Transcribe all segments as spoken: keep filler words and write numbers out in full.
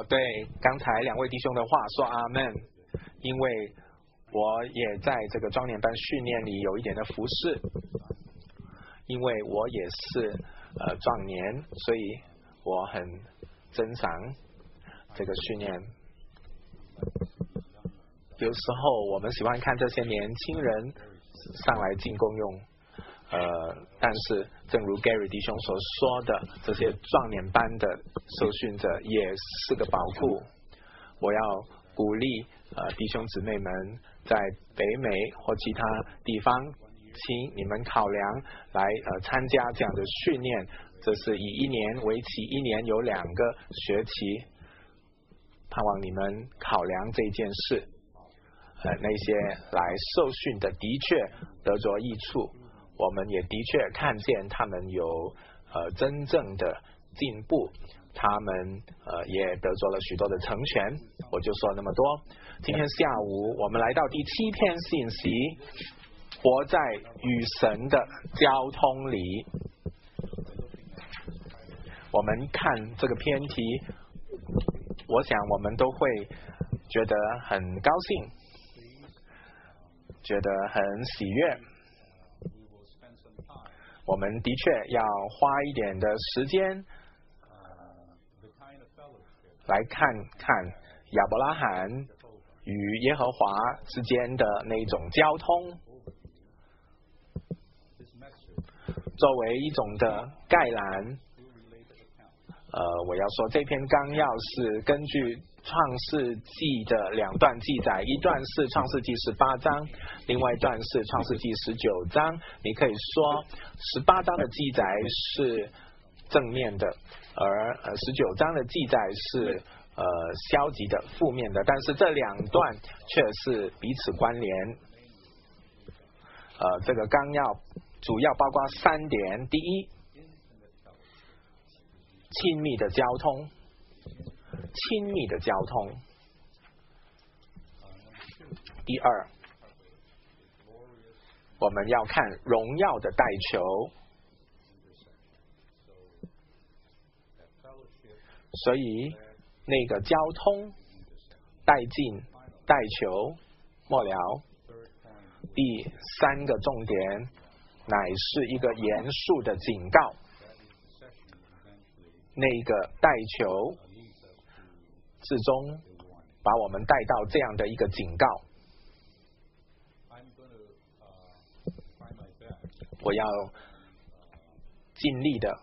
对刚才两位弟兄的话说阿们，因为我也在这个壮年班训练里有一点的服侍，因为我也是呃壮年，所以我很珍赏这个训练。有时候我们喜欢看这些年轻人上来进公用，呃，但是正如 Gary 弟兄所说的，这些壮年班的受训者也是个宝库。我要鼓励呃弟兄姊妹们在北美或其他地方，请你们考量来呃参加这样的训练。这是以一年为期，一年有两个学期，盼望你们考量这件事。呃，那些来受训的的确得着益处，我们也的确看见他们有呃真正的进步，他们呃也得着了许多的成全。我就说那么多。今天下午我们来到第七篇信息，活在与神的交通里。我们看这个篇题，我想我们都会觉得很高兴，觉得很喜悦。我们的确要花一点的时间来看看亚伯拉罕与耶和华之间的那种交通，作为一种的概览。呃，我要说这篇纲要是根据创世纪的两段记载，一段是创世纪十八章，另外一段是创世纪十九章。你可以说十八章的记载是正面的，而呃十九章的记载是呃消极的、负面的，但是这两段却是彼此关联。呃，这个纲要主要包括三点：第一，亲密的交通。亲密的交通。第二，我们要看荣耀的带球。所以那个交通、带进、带球，末了。第三个重点乃是一个严肃的警告。那个带球至终把我们带到这样的一个警告。我要尽力的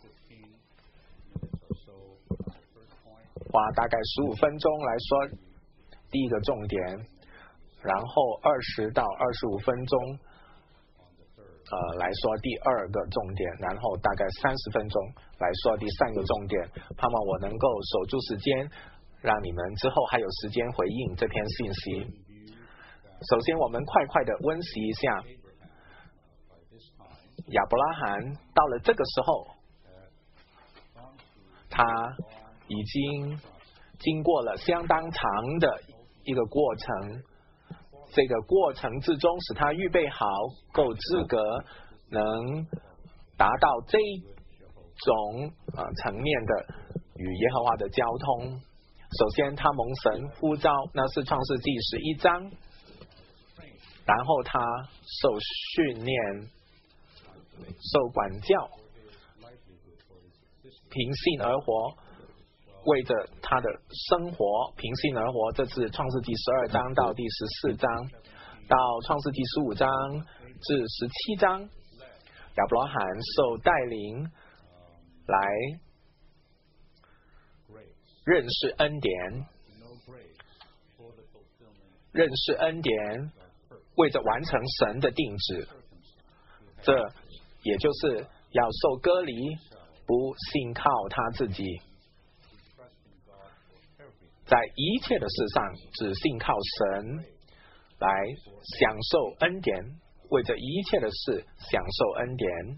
花大概十五分钟来说第一个重点，然后二十到二十五分钟呃来说第二个重点，然后大概三十分钟来说第三个重点。盼望我能够守住时间，让你们之后还有时间回应这篇信息。首先我们快快的温习一下亚伯拉罕到了这个时候，他已经经过了相当长的一个过程，这个过程之中使他预备好够资格能达到这种呃层面的与耶和华的交通。首先他蒙神呼召，那是创世纪十一章，然后他受训练、受管教，平信而活，为着他的生活平信而活。这是创世纪十二章到第十四章，到创世纪十五章至十七章，亚伯拉罕受带领来认识恩典，认识恩典，为着完成神的定旨，这也就是要受割礼，不信靠他自己，在一切的事上只信靠神，来享受恩典，为着一切的事享受恩典。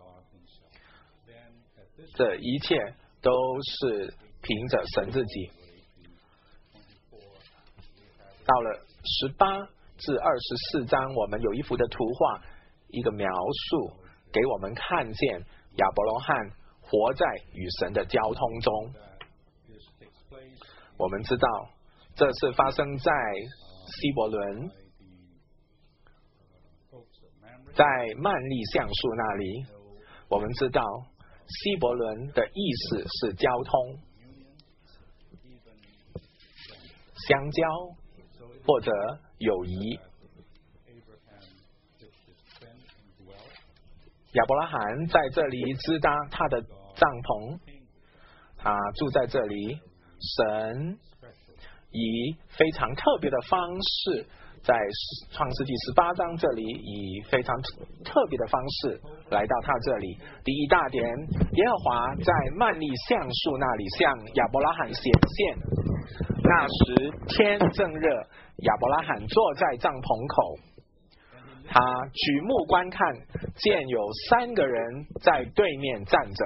这一切都是凭着神自己。到了十八至二十四章，我们有一幅的图画，一个描述给我们看见亚伯拉罕活在与神的交通中。 我们知道这是发生在希伯伦，在曼利橡树那里。我们知道希伯伦的意思是交通、相交或者友谊。亚伯拉罕在这里支搭他的帐篷，他住在这里。神以非常特别的方式，在创世纪十八章这里以非常特别的方式来到他这里。第一大点，耶和华在曼利橡树那里向亚伯拉罕显现。那时天正热，亚伯拉罕坐在帐篷口，他举目观看，见有三个人在对面站着。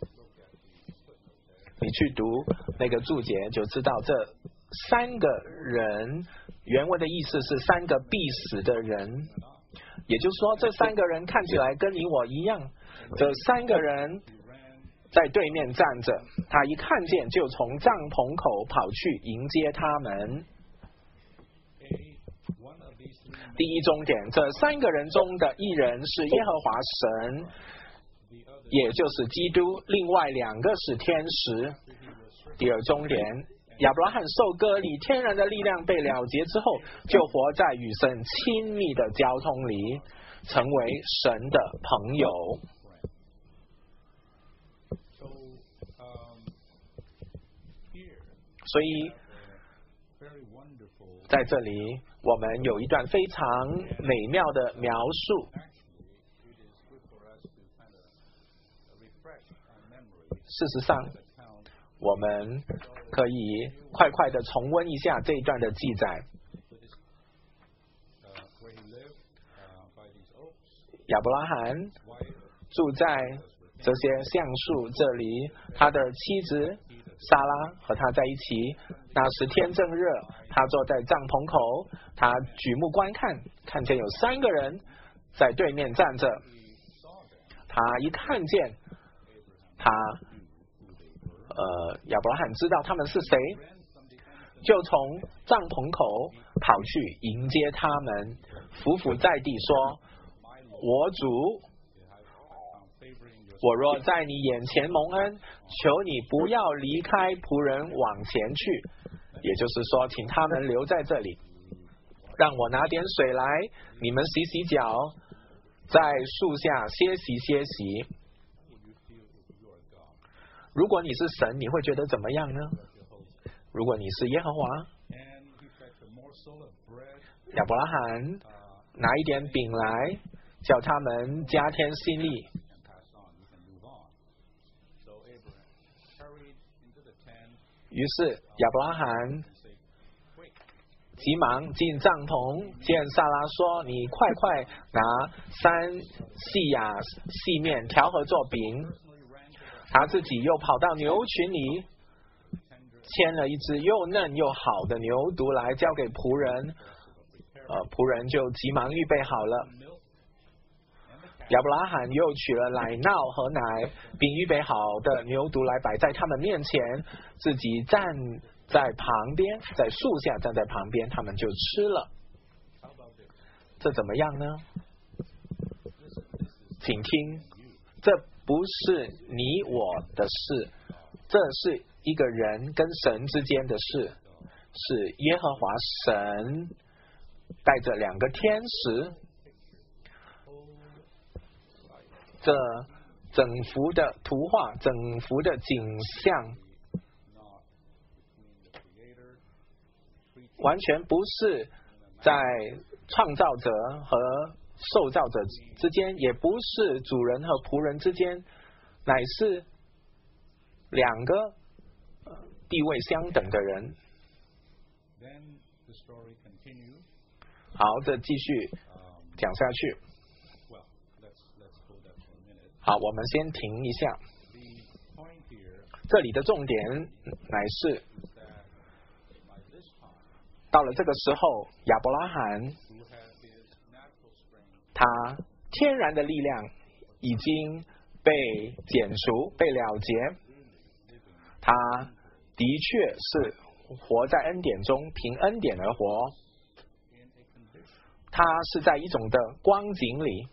你去读那个注解就知道，这三个人原文的意思是三个必死的人，也就是说这三个人看起来跟你我一样。这三个人在对面站着，他一看见就从帐篷口跑去迎接他们。第一重点，这三个人中的一人是耶和华神，也就是基督，另外两个是天使。第二重点，亚伯拉罕受割礼，天然的力量被了结之后，就活在与神亲密的交通里，成为神的朋友。所以在这里我们有一段非常美妙的描述。事实上我们可以快快的重温一下这一段的记载。亚伯拉罕住在这些橡树这里，他的妻子撒拉和他在一起。那时天正热，他坐在帐篷口，他举目观看，看见有三个人在对面站着。他一看见他呃，亚伯拉罕知道他们是谁，就从帐篷口跑去迎接他们，伏伏在地说：我主，我若在你眼前蒙恩，求你不要离开仆人往前去。也就是说，请他们留在这里，让我拿点水来，你们洗洗脚，在树下歇息歇息。如果你是神，你会觉得怎么样呢？如果你是耶和华，亚伯拉罕拿一点饼来，叫他们加添心力。于是亚伯拉罕急忙进帐篷，见撒拉说：你快快拿三细亚细面调和做饼。他自己又跑到牛群里，牵了一只又嫩又好的牛犊来交给仆人，呃，仆人就急忙预备好了。亚伯拉罕又取了奶酪和奶，并预备好的牛犊来摆在他们面前，自己站在旁边，在树下站在旁边，他们就吃了。这怎么样呢？请听，这不是你我的事，这是一个人跟神之间的事，是耶和华神带着两个天使，这整幅的图画，整幅的景象，完全不是在创造者和受造者之间，也不是主人和仆人之间，乃是两个地位相等的人。好，这继续讲下去。好，我们先停一下。这里的重点乃是到了这个时候，亚伯拉罕他天然的力量已经被剪除、被了结，他的确是活在恩典中，凭恩典而活。他是在一种的光景里，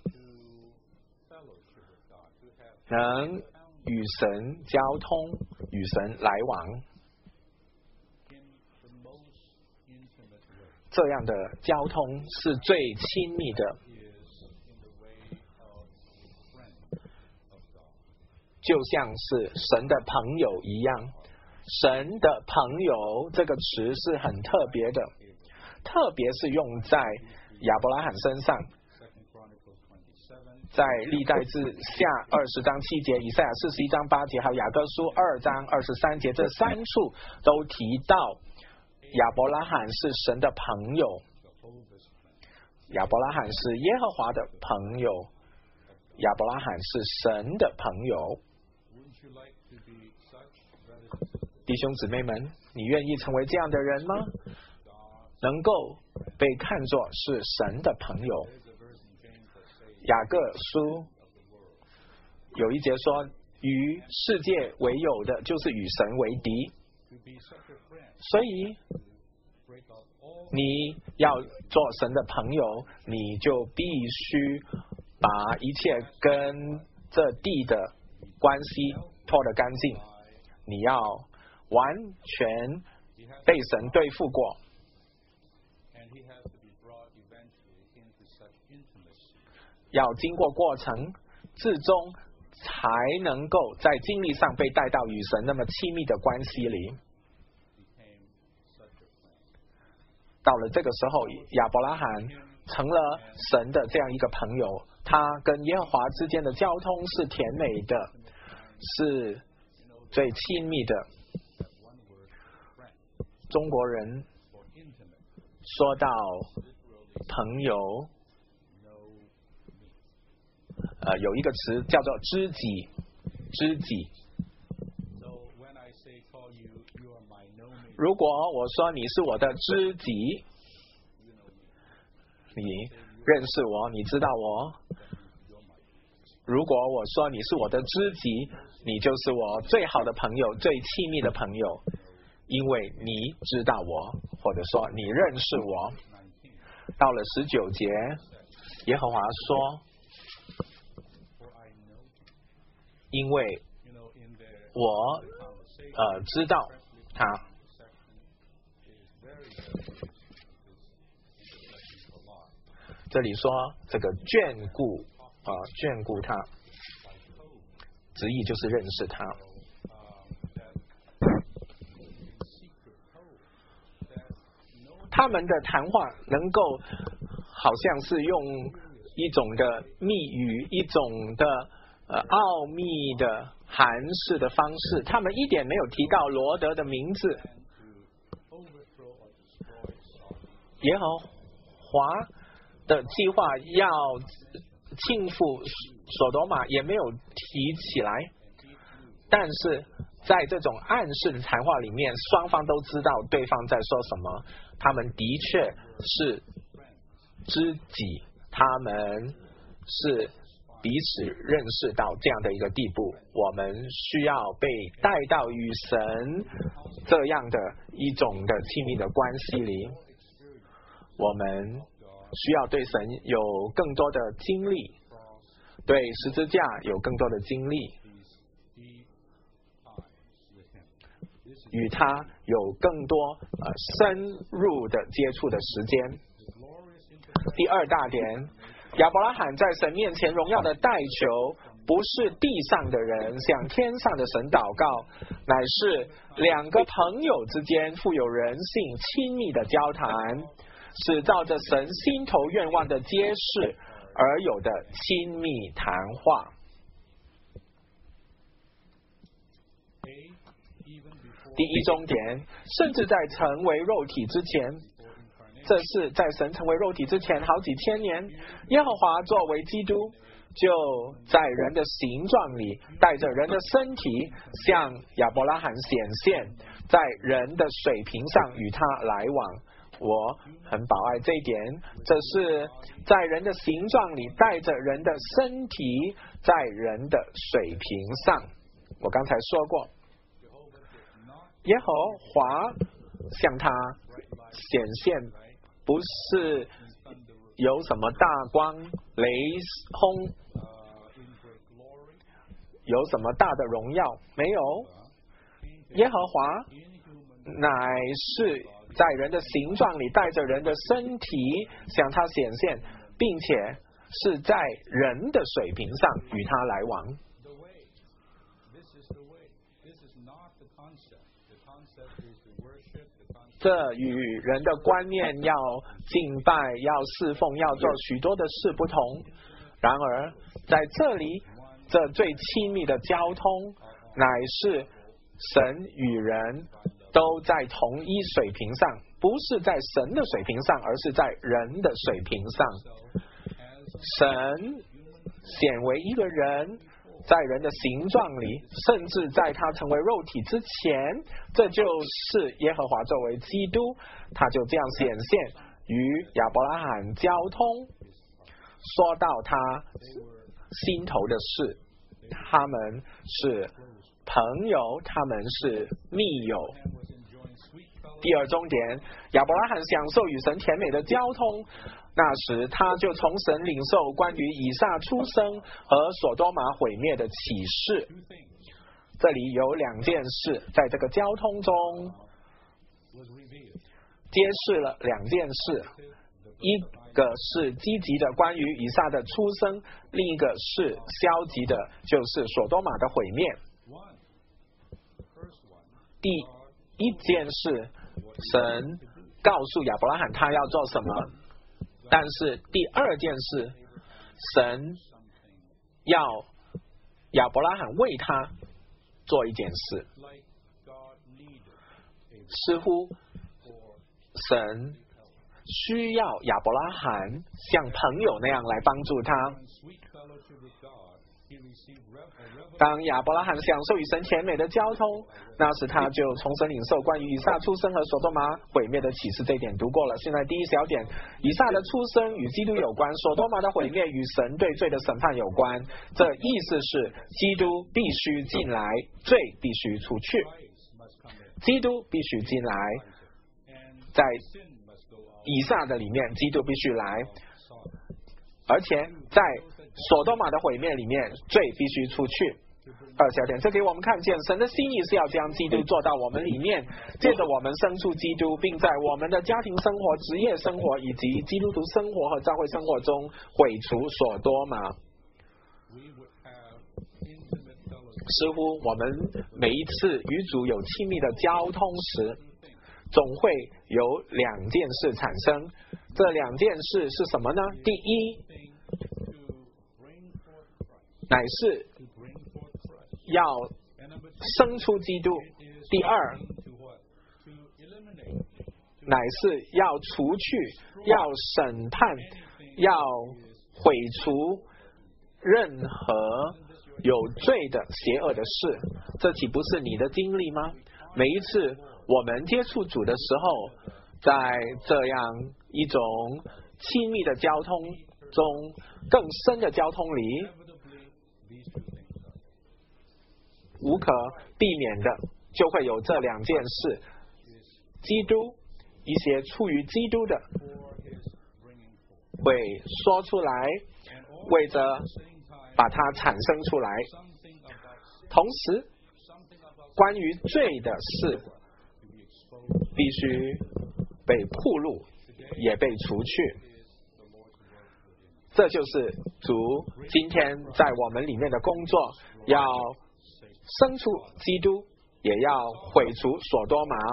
能与神交通，与神来往。这样的交通是最亲密的，就像是神的朋友一样。神的朋友这个词是很特别的，特别是用在亚伯拉罕身上。在历代志下二十章七节，以赛亚四十一章八节，还有雅各书二章二十三节，这三处都提到亚伯拉罕是神的朋友，亚伯拉罕是耶和华的朋友，亚伯拉罕是神的朋友。弟兄姊妹们，你愿意成为这样的人吗？能够被看作是神的朋友。雅各书有一节说，与世界为友的，就是与神为敌。所以你要做神的朋友，你就必须把一切跟这地的关系脱得干净，你要完全被神对付过。要经过过程，最终才能够在经历上被带到与神那么亲密的关系里。到了这个时候，亚伯拉罕成了神的这样一个朋友，他跟耶和华之间的交通是甜美的，是最亲密的。中国人说到朋友，呃，有一个词叫做知己，知己。如果我说你是我的知己，你认识我，你知道我。如果我说你是我的知己，你就是我最好的朋友，最亲密的朋友，因为你知道我，或者说你认识我。到了十九节，耶和华说，因为我呃知道他。这里说这个眷顾啊、呃，眷顾他，直译就是认识他。他们的谈话能够好像是用一种的密语，一种的呃奥秘的韩式的方式，他们一点没有提到罗德的名字。耶和华的计划要倾覆索多玛也没有提起来，但是在这种暗示的谈话里面，双方都知道对方在说什么，他们的确是知己，他们是彼此认识到这样的一个地步。我们需要被带到与神这样的一种的亲密的关系里，我们需要对神有更多的经历，对十字架有更多的经历，与他有更多呃深入的接触的时间。第二大点，亚伯拉罕在神面前荣耀的代求，不是地上的人向天上的神祷告，乃是两个朋友之间富有人性亲密的交谈，是照着神心头愿望的揭示而有的亲密谈话。第一终点，甚至在成为肉体之前，这是在神成为肉体之前好几千年，耶和华作为基督，就在人的形状里，带着人的身体向亚伯拉罕显现，在人的水平上与他来往。我很宝爱这一点，这是在人的形状里，带着人的身体，在人的水平上。我刚才说过，耶和华向他显现，不是有什么大光雷轰，有什么大的荣耀，没有。耶和华乃是在人的形状里带着人的身体向他显现，并且是在人的水平上与他来往。这与人的观念要敬拜、要侍奉、要做许多的事不同。然而在这里，这最亲密的交通乃是神与人都在同一水平上，不是在神的水平上，而是在人的水平上。神显为一个人，在人的形状里，甚至在他成为肉体之前，这就是耶和华作为基督，他就这样显现与亚伯拉罕交通，说到他心头的事，他们是朋友，他们是密友。第二重点，亚伯拉罕享受与神甜美的交通，那时他就从神领受关于以撒出生和所多玛毁灭的启示。这里有两件事在这个交通中揭示了两件事，一个是积极的关于以撒的出生，另一个是消极的，就是所多玛的毁灭。第一件事，神告诉亚伯拉罕他要做什么，但是第二件事，神要亚伯拉罕为他做一件事，似乎神需要亚伯拉罕像朋友那样来帮助他。当亚伯拉罕享受与神甜美的交通，那时他就从神领受关于以撒出生和所多玛毁灭的启示，这一点读过了。现在第一小点，以撒的出生与基督有关，所多玛的毁灭与神对罪的审判有关。这意思是基督必须进来，罪必须出去。基督必须进来，在以撒的里面，基督必须来，而且在所多玛的毁灭里面，罪必须出去。二小点，这给我们看见神的心意是要将基督做到我们里面，借着我们生出基督，并在我们的家庭生活、职业生活以及基督徒生活和教会生活中毁除所多玛。似乎我们每一次与主有亲密的交通时，总会有两件事产生。这两件事是什么呢？第一，乃是要生出基督；第二，乃是要除去、要审判、要毁除任何有罪的邪恶的事。这岂不是你的经历吗？每一次我们接触主的时候，在这样一种亲密的交通中，更深的交通里，无可避免的就会有这两件事：基督，一些出于基督的会说出来，为着把它产生出来；同时关于罪的事必须被暴露，也被除去。这就是主今天在我们里面的工作，要生出基督，也要毁除所多玛。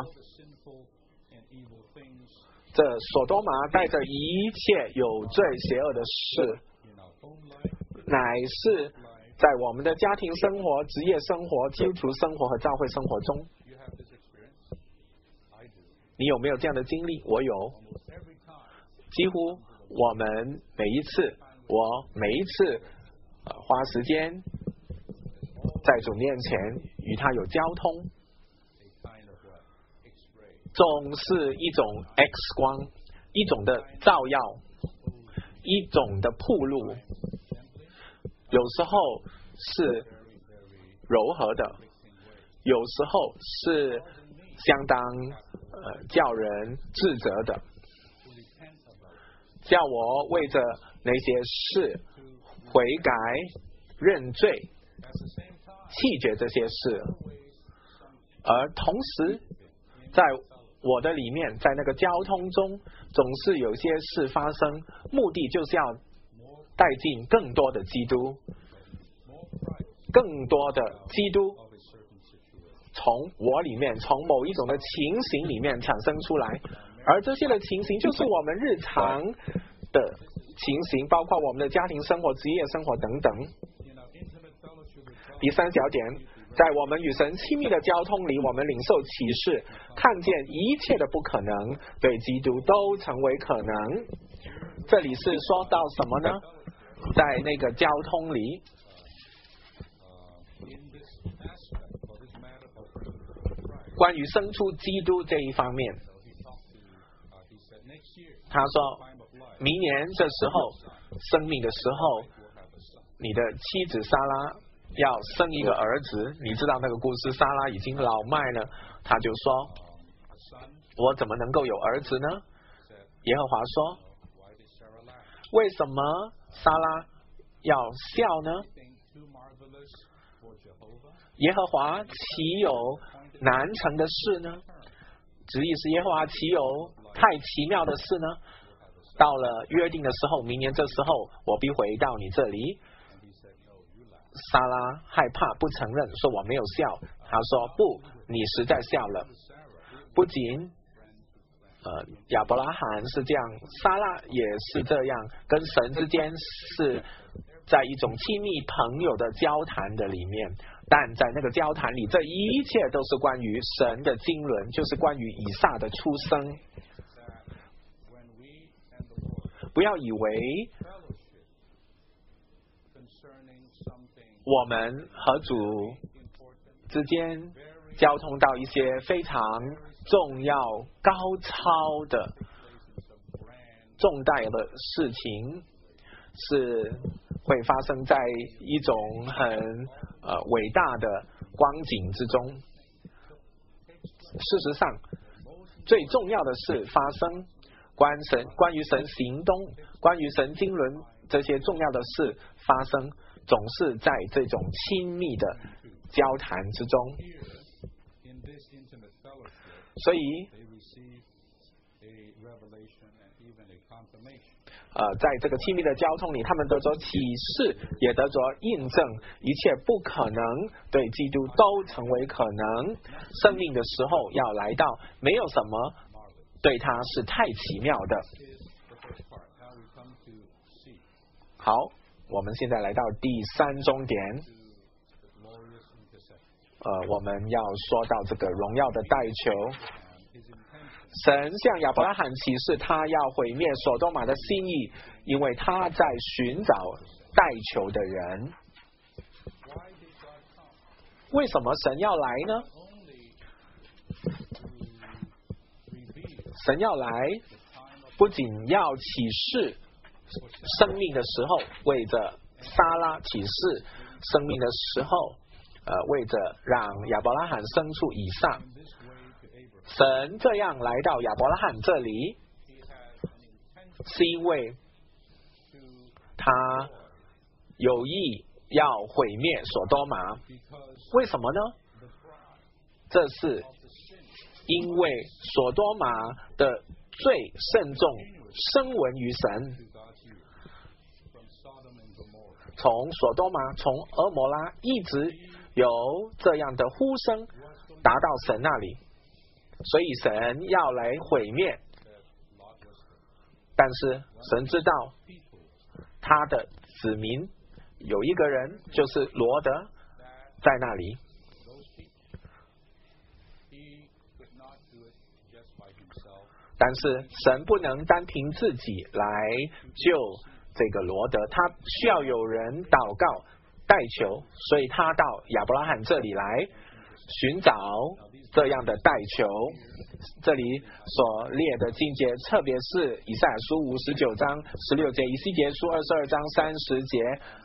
这所多玛带着一切有罪邪恶的事，乃是在我们的家庭生活、职业生活、基督徒生活和教会生活中。你有没有这样的经历？我有。几乎我们每一次，我每一次、呃、花时间在主面前与他有交通，总是一种 X 光，一种的照耀，一种的暴露，有时候是柔和的，有时候是相当呃叫人自责的，叫我为着那些事悔改认罪，弃绝这些事，而同时在我的里面，在那个交通中总是有些事发生，目的就是要带进更多的基督，更多的基督从我里面，从某一种的情形里面产生出来，而这些的情形就是我们日常的情形，包括我们的家庭生活、职业生活等等。第三小点，在我们与神亲密的交通里，我们领受启示，看见一切的不可能对基督都成为可能。这里是说到什么呢？在那个交通里，关于生出基督这一方面，他说明年这时候生命的时候，你的妻子撒拉要生一个儿子。你知道那个故事，撒拉已经老迈了，他就说我怎么能够有儿子呢？耶和华说，为什么撒拉要笑呢？耶和华岂有难成的事呢？旨意是耶和华岂有太奇妙的事呢？到了约定的时候，明年这时候我必回到你这里。撒拉害怕不承认，说我没有笑。他说不，你实在笑了。不仅呃亚伯拉罕是这样，撒拉也是这样，跟神之间是在一种亲密朋友的交谈的里面，但在那个交谈里，这一切都是关于神的经纶，就是关于以撒的出生。不要以为我们和主之间交通到一些非常重要、高超的重大的事情，是会发生在一种很呃伟大的光景之中。事实上，最重要的是发生关神关于神行动、关于神经纶这些重要的事发生，总是在这种亲密的交谈之中。所以呃，在这个亲密的交通里，他们得着启示，也得着印证，一切不可能对基督都成为可能。生命的时候要来到，没有什么对他是太奇妙的。好，我们现在来到第三终点，呃，我们要说到这个荣耀的代求。神向亚伯拉罕启示他要毁灭所多玛的心意，因为他在寻找代求的人。为什么神要来呢？神要来不仅要启示生命的时候，为着撒拉启示生命的时候，呃，为着让亚伯拉罕生出以撒。神这样来到亚伯拉罕这里，是因为他有意要毁灭所多玛。为什么呢？这是因为所多玛的罪甚重，声闻于神。从所多玛，从俄摩拉，一直有这样的呼声达到神那里，所以神要来毁灭。但是神知道他的子民有一个人，就是罗德在那里。但是神不能单凭自己来救这个罗德，他需要有人祷告代求，所以他到亚伯拉罕这里来寻找这样的代求。这里所列的经节，特别是以赛亚书五十九章十六节，以西结书二十二章三十节，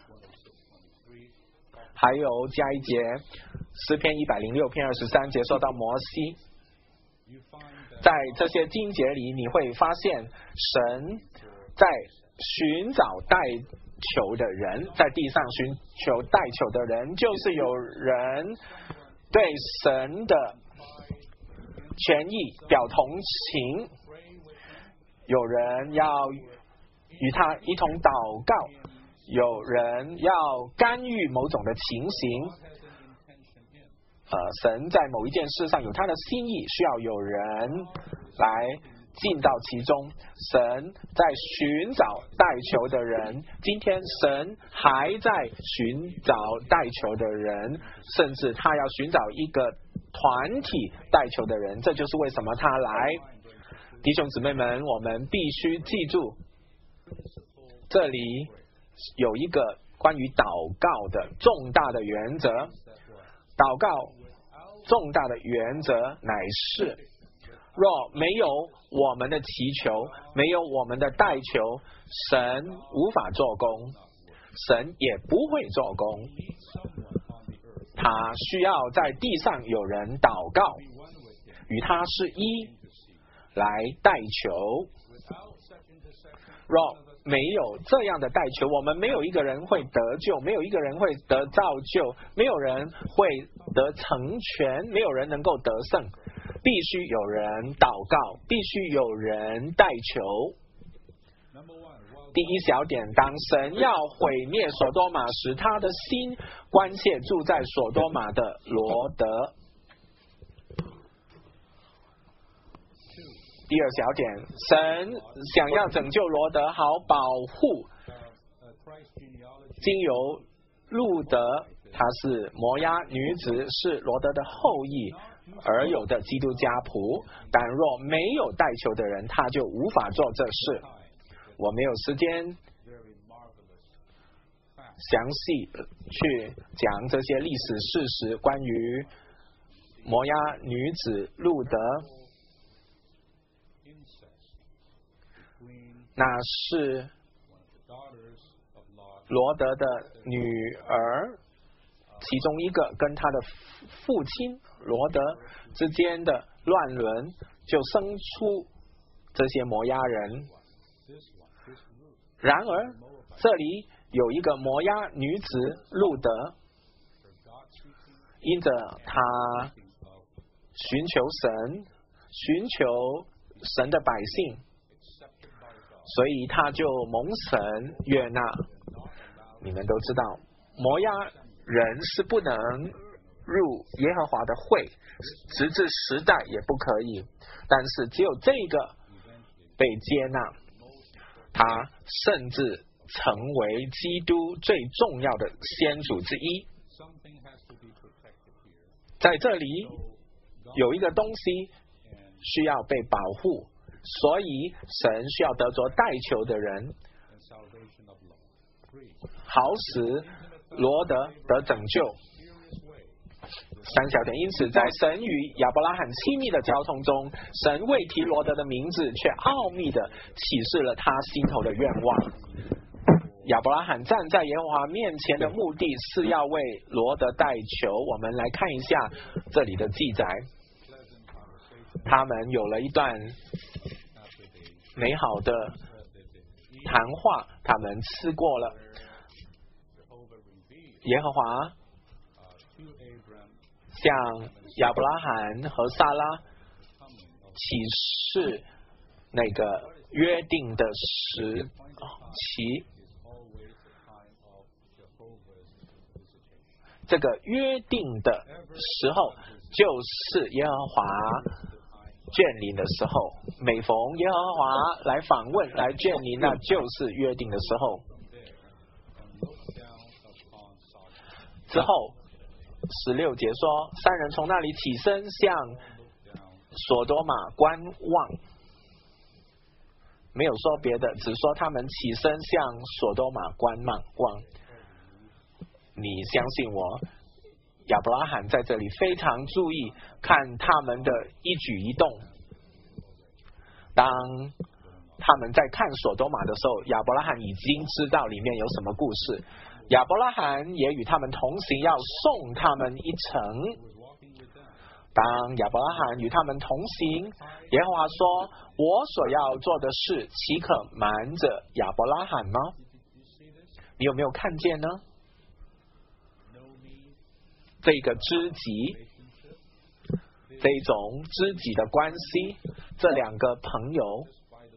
还有加一节诗篇一百零六篇二十三节，说到摩西。 在这些经节里，你会发现神在寻找代求的人，在地上寻求代求的人，就是有人对神的权益表同情，有人要与他一同祷告，有人要干预某种的情形。呃，神在某一件事上有他的心意，需要有人来进到其中。神在寻找代求的人，今天神还在寻找代求的人，甚至他要寻找一个团体代求的人，这就是为什么他来。弟兄姊妹们，我们必须记住，这里有一个关于祷告的重大的原则。祷告重大的原则乃是，若没有我们的祈求，没有我们的代求，神无法做工，神也不会做工。他需要在地上有人祷告，与他是一来代求。若没有这样的代求，我们没有一个人会得救，没有一个人会得造就，没有人会得成全，没有人能够得胜。必须有人祷告，必须有人代求。第一小点，当神要毁灭所多玛时，他的心关切住在所多玛的罗德。第二小点，神想要拯救罗德，好保护经由路德，她是摩押女子，是罗德的后裔而有的基督家仆。但若没有代求的人，他就无法做这事。我没有时间详细去讲这些历史事实，关于摩押女子路德，那是罗德的女儿，其中一个跟他的父亲罗德之间的乱伦，就生出这些摩押人。然而这里有一个摩押女子路德，因着她寻求神，寻求神的百姓，所以他就蒙神悦纳。你们都知道，摩押人是不能入耶和华的会，直至时代也不可以。但是只有这个被接纳，他甚至成为基督最重要的先祖之一。在这里有一个东西需要被保护，所以神需要得着代求的人，好使罗德得拯救。三小点，因此在神与亚伯拉罕亲密的交通中，神未提罗德的名字，却奥秘的启示了他心头的愿望。亚伯拉罕站在耶和华面前的目的是要为罗德代求。我们来看一下这里的记载，他们有了一段美好的谈话，他们吃过了。耶和华向亚伯拉罕和撒拉启示那个约定的时期，这个约定的时候就是耶和华眷临的时候，每逢耶和华来访问来眷临，那就是约定的时候。之后十六节说，三人从那里起身向所多玛观望，没有说别的，只说他们起身向所多玛观望。你相信我，亚伯拉罕在这里非常注意看他们的一举一动。当他们在看所多玛的时候，亚伯拉罕已经知道里面有什么故事。亚伯拉罕也与他们同行，要送他们一程。 当亚伯拉罕与他们同行，耶和华说：“我所要做的事，岂可瞒着亚伯拉罕吗？”你有没有看见呢？这个知己，这种知己的关系，这两个朋友，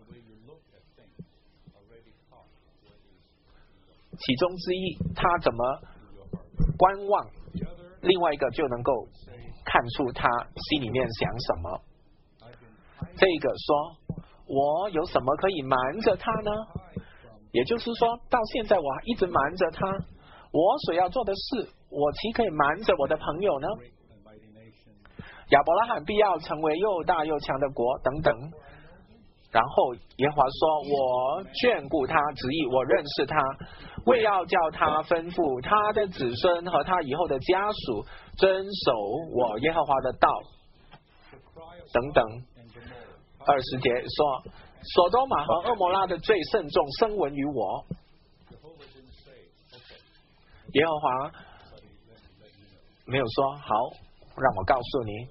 其中之一他怎么观望，另外一个就能够看出他心里面想什么。这个说：“我有什么可以瞒着他呢？”也就是说，到现在我一直瞒着他，我所要做的事，我岂可以瞒着我的朋友呢？亚伯拉罕必要成为又大又强的国，等等。然后耶和华说：“我眷顾他，旨意我认识他，为要叫他吩咐他的子孙和他以后的家属遵守我耶和华的道。”等等。二十节说：“所多玛和蛾摩拉的罪甚重，声闻于我。”耶和华没有说：“好，让我告诉你，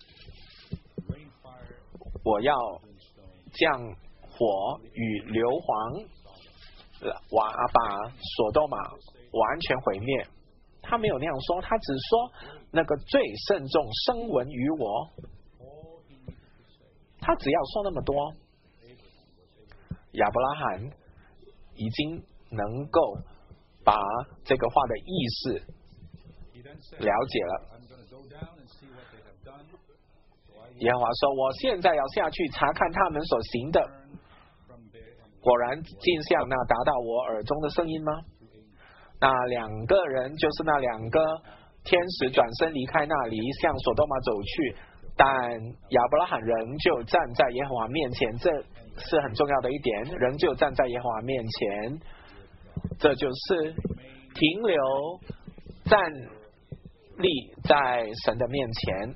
我要降火与硫磺，瓦把所多玛完全毁灭。”他没有那样说，他只说那个罪甚重，声闻于我。他只要说那么多，亚伯拉罕已经能够把这个话的意思了解了。耶和华说：“我现在要下去查看他们所行的，果然竟像那达到我耳中的声音吗？”那两个人就是那两个天使转身离开那里，向所多玛走去，但亚伯拉罕仍旧站在耶和华面前，这是很重要的一点，仍旧站在耶和华面前，这就是停留站立在神的面前。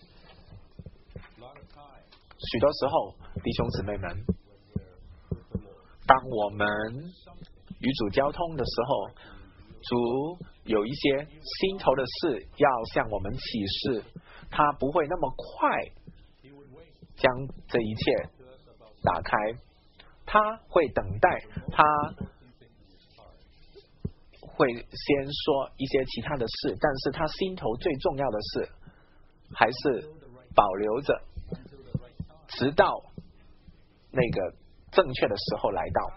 许多时候，弟兄姊妹们，当我们与主交通的时候，主有一些心头的事要向我们启示，他不会那么快将这一切打开，他会等待，他会先说一些其他的事，但是他心头最重要的事还是保留着，直到那个正确的时候来到。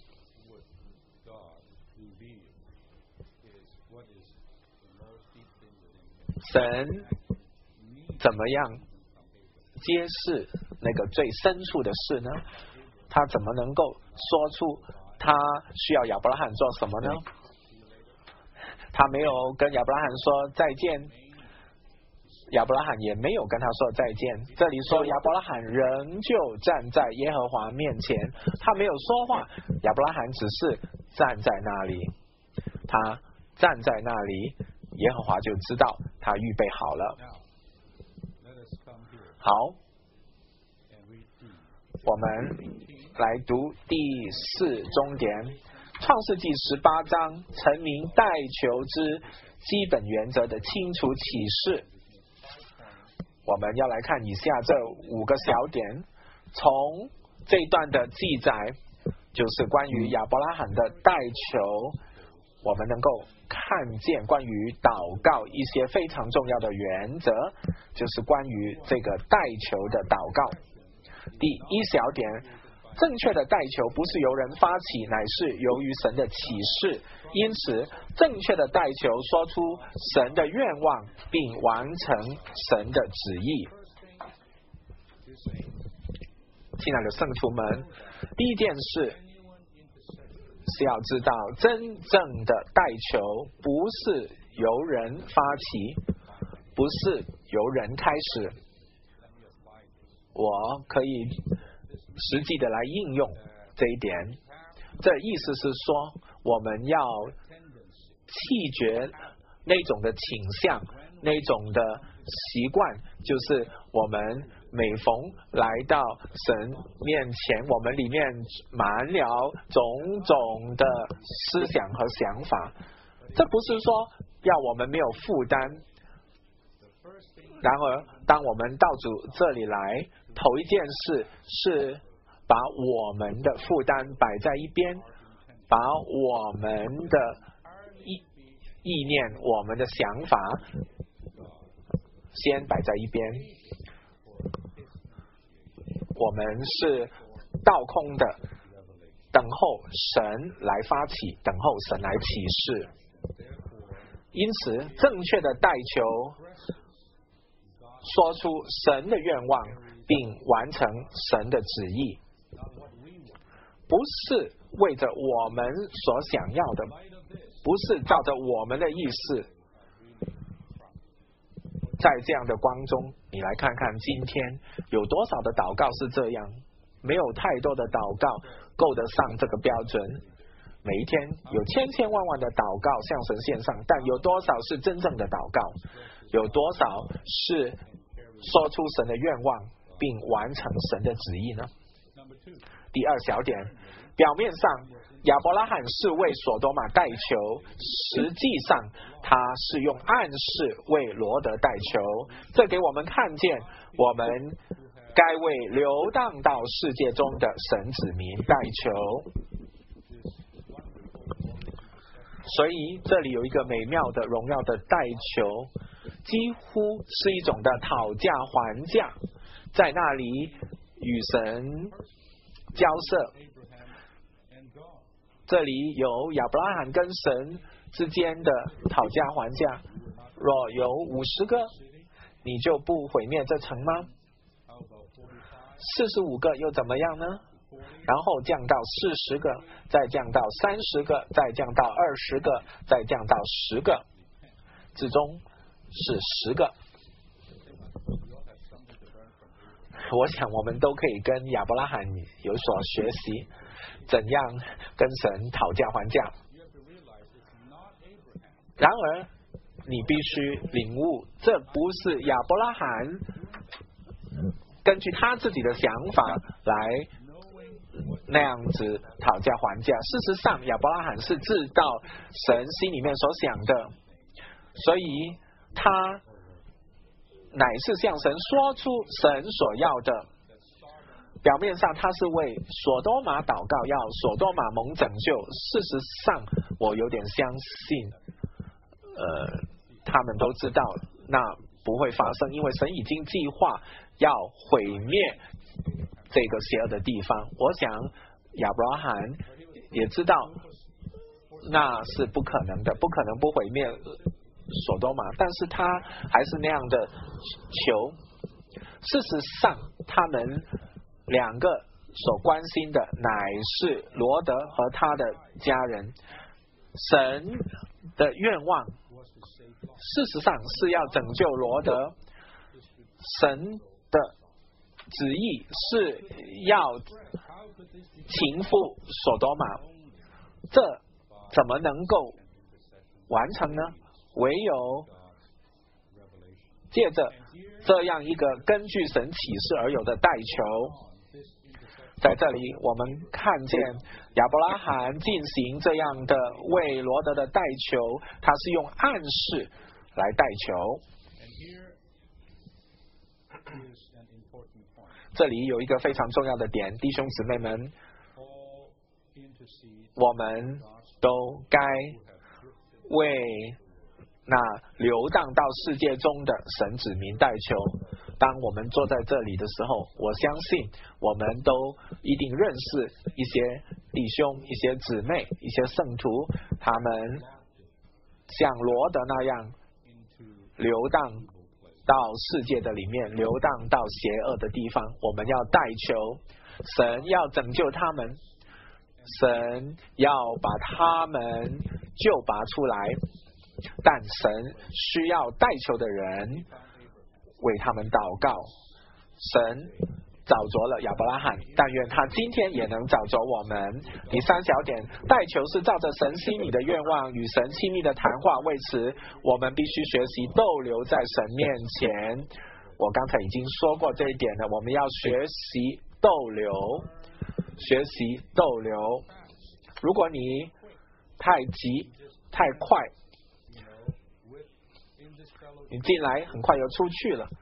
神怎么样揭示那个最深处的事呢？他怎么能够说出他需要亚伯拉罕做什么呢？他没有跟亚伯拉罕说再见，亚伯拉罕也没有跟他说再见。这里说亚伯拉罕仍旧站在耶和华面前，他没有说话，亚伯拉罕只是站在那里，他站在那里，耶和华就知道他预备好了。好，我们来读第四中点，创世纪十八章陈明代求之基本原则的清楚启示。我们要来看以下这五个小点，从这一段的记载，就是关于亚伯拉罕的代求，我们能够看见关于祷告一些非常重要的原则，就是关于这个代求的祷告。第一小点，正确的代求不是由人发起，乃是由于神的启示，因此正确的代求说出神的愿望，并完成神的旨意。亲爱的圣徒们，第一件事是要知道，真正的代求不是由人发起，不是由人开始。我可以实际的来应用这一点，这意思是说，我们要弃绝那种的倾向，那种的习惯，就是我们每逢来到神面前，我们里面满了种种的思想和想法。这不是说要我们没有负担， 然而，当我们到主这里来，头一件事是把我们的负担摆在一边，把我们的意意念、我们的想法先摆在一边。我们是倒空的，等候神来发起，等候神来启示。因此，正确的代求，说出神的愿望，并完成神的旨意，不是为着我们所想要的，不是照着我们的意思。在这样的光中，你来看看今天有多少的祷告是这样，没有太多的祷告够得上这个标准。每一天有千千万万的祷告向神献上，但有多少是真正的祷告？有多少是说出神的愿望并完成神的旨意呢？第二小点，表面上亚伯拉罕是为所多玛代求，实际上他是用暗示为罗得代求。这给我们看见，我们该为流荡到世界中的神子民代求。所以这里有一个美妙的荣耀的代求，几乎是一种的讨价还价，在那里与神交涉。这里有亚伯拉罕跟神之间的讨价还价，若有五十个，你就不毁灭这城吗？四十五个又怎么样呢？然后降到四十个，再降到三十个，再降到二十个，再降到十个，最终是十个。我想我们都可以跟亚伯拉罕有所学习，怎样跟神讨价还价。然而你必须领悟，这不是亚伯拉罕根据他自己的想法来那样子讨价还价。事实上亚伯拉罕是知道神心里面所想的，所以他乃是向神说出神所要的。表面上他是为所多玛祷告，要所多玛蒙拯救。事实上我有点相信呃，他们都知道那不会发生，因为神已经计划要毁灭这个邪恶的地方。我想亚伯拉罕也知道那是不可能的，不可能不毁灭所多玛，但是他还是那样的求。事实上他们两个所关心的乃是罗得和他的家人。神的愿望事实上是要拯救罗得，神的旨意是要情妇所多玛，这怎么能够完成呢？唯有借着这样一个根据神启示而有的代求。在这里我们看见亚伯拉罕进行这样的为罗得的代求，他是用暗示来代求。这里有一个非常重要的点，弟兄姊妹们，我们都该为那流荡到世界中的神子民代求。当我们坐在这里的时候，我相信我们都一定认识一些弟兄、一些姊妹、一些圣徒，他们像罗得那样流荡到世界的里面，流荡到邪恶的地方。我们要代求神要拯救他们，神要把他们救拔出来，但神需要代求的人为他们祷告。神找着了亚伯拉罕，但愿他今天也能找着我们。第三小点，代求是照着神心里的愿望与神亲密的谈话，为此我们必须学习逗留在神面前。我刚才已经说过这一点了，我们要学习逗留，学习逗留。如果你太急太快， 你进来很快又出去了。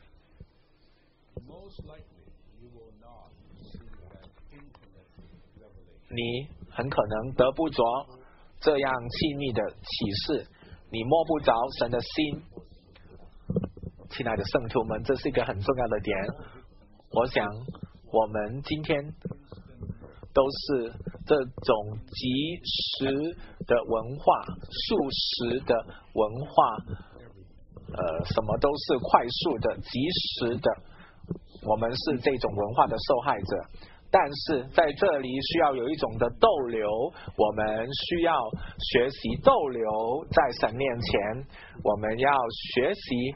你很可能得不着这样亲密的启示，你摸不着神的心。亲爱的圣徒们，这是一个很重要的点。我想我们今天都是这种即时的文化，速食的文化，呃，什么都是快速的、即时的，我们是这种文化的受害者。但是在这里需要有一种的逗留，我们需要学习逗留在神面前，我们要学习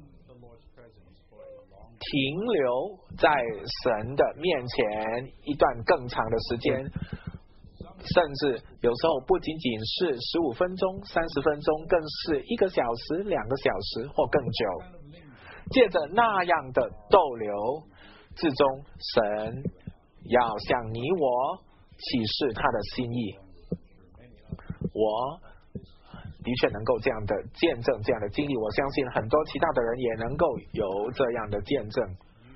停留在神的面前一段更长的时间，甚至有时候不仅仅是十五分钟、三十分钟，更是一个小时、两个小时或更久。借着那样的逗留，至终神要向你我启示他的心意。我的确能够这样的见证，这样的经历，我相信很多其他的人也能够有这样的见证。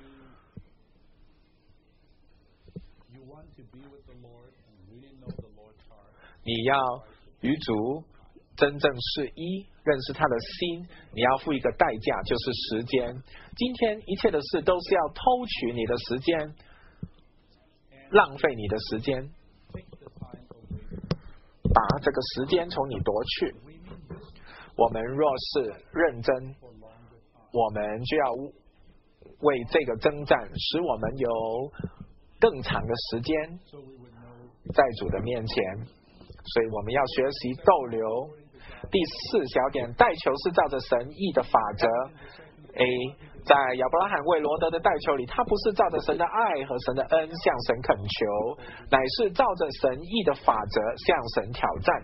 你要与主真正是一，认识他的心，你要付一个代价，就是时间。今天一切的事都是要偷取你的时间，浪费你的时间，把这个时间从你夺去。我们若是认真，我们就要为这个征战，使我们有更长的时间在主的面前。所以我们要学习逗留。第四小点，代求是照着神意的法则。A， 在亚伯拉罕为罗德的代求里，他不是照着神的爱和神的恩向神恳求，乃是照着神意的法则向神挑战。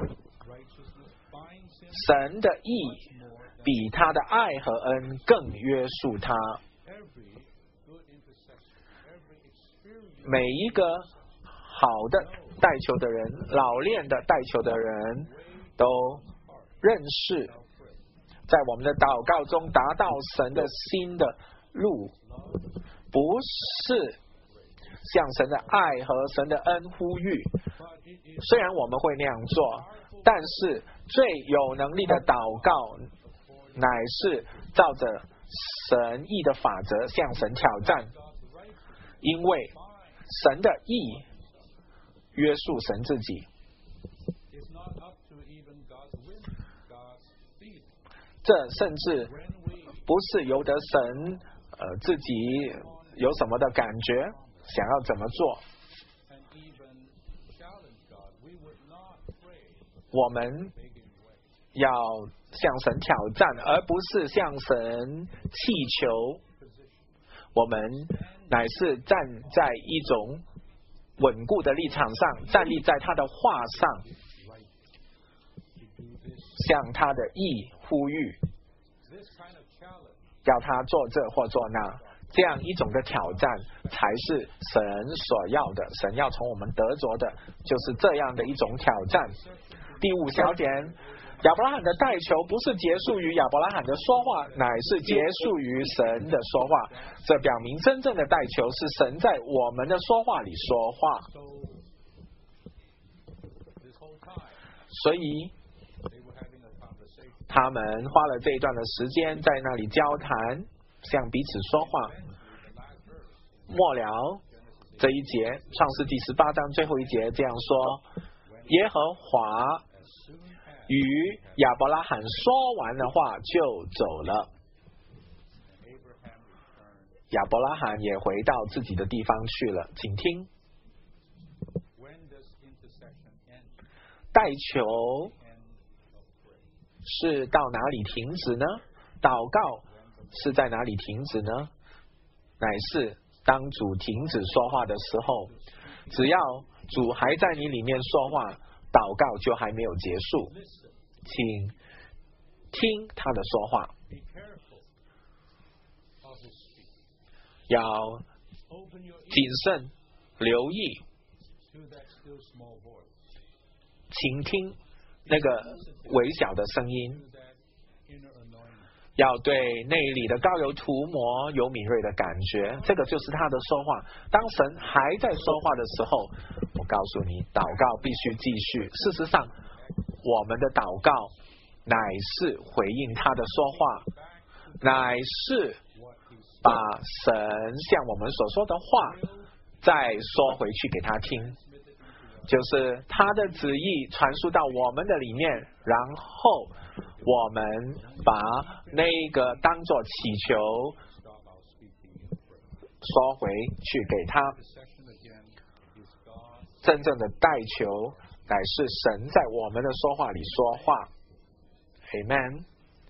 神的意比他的爱和恩更约束他。每一个好的代求的人，老练的代求的人，都认识在我们的祷告中达到神的心的路，不是向神的爱和神的恩呼吁。虽然我们会那样做，但是最有能力的祷告乃是照着神意的法则向神挑战，因为神的意约束神自己。这甚至不是由得神呃自己有什么的感觉，想要怎么做。我们要向神挑战，而不是向神祈求。我们乃是站在一种稳固的立场上，站立在他的话上，向他的意呼吁，要他做这或做那，这样一种的挑战才是神所要的。神要从我们得着的就是这样的一种挑战。第五小点，亚伯拉罕的代求不是结束于亚伯拉罕的说话，乃是结束于神的说话。这表明真正的代求是神在我们的说话里说话。所以他们花了这一段的时间在那里交谈，向彼此说话。末了这一节，创世纪十八章最后一节这样说：耶和华与亚伯拉罕说完的话就走了。亚伯拉罕也回到自己的地方去了。请听，代求是到哪里停止呢？祷告是在哪里停止呢？乃是当主停止说话的时候。只要主还在你里面说话，祷告就还没有结束。请听他的说话，要谨慎留意，倾听那个微小的声音， 要对内里的膏油涂抹有敏锐的感觉，这个就是他的说话。当神还在说话的时候，我告诉你，祷告必须继续。事实上，我们的祷告乃是回应他的说话，乃是把神向我们所说的话再说回去给他听，就是他的旨意传输到我们的里面，然后我们把那个当作祈求说回去给他。真正的代求乃是神在我们的说话里说话。 Amen。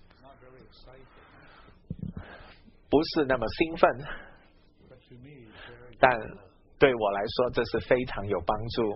不是那么兴奋，但对我来说这是非常有帮助。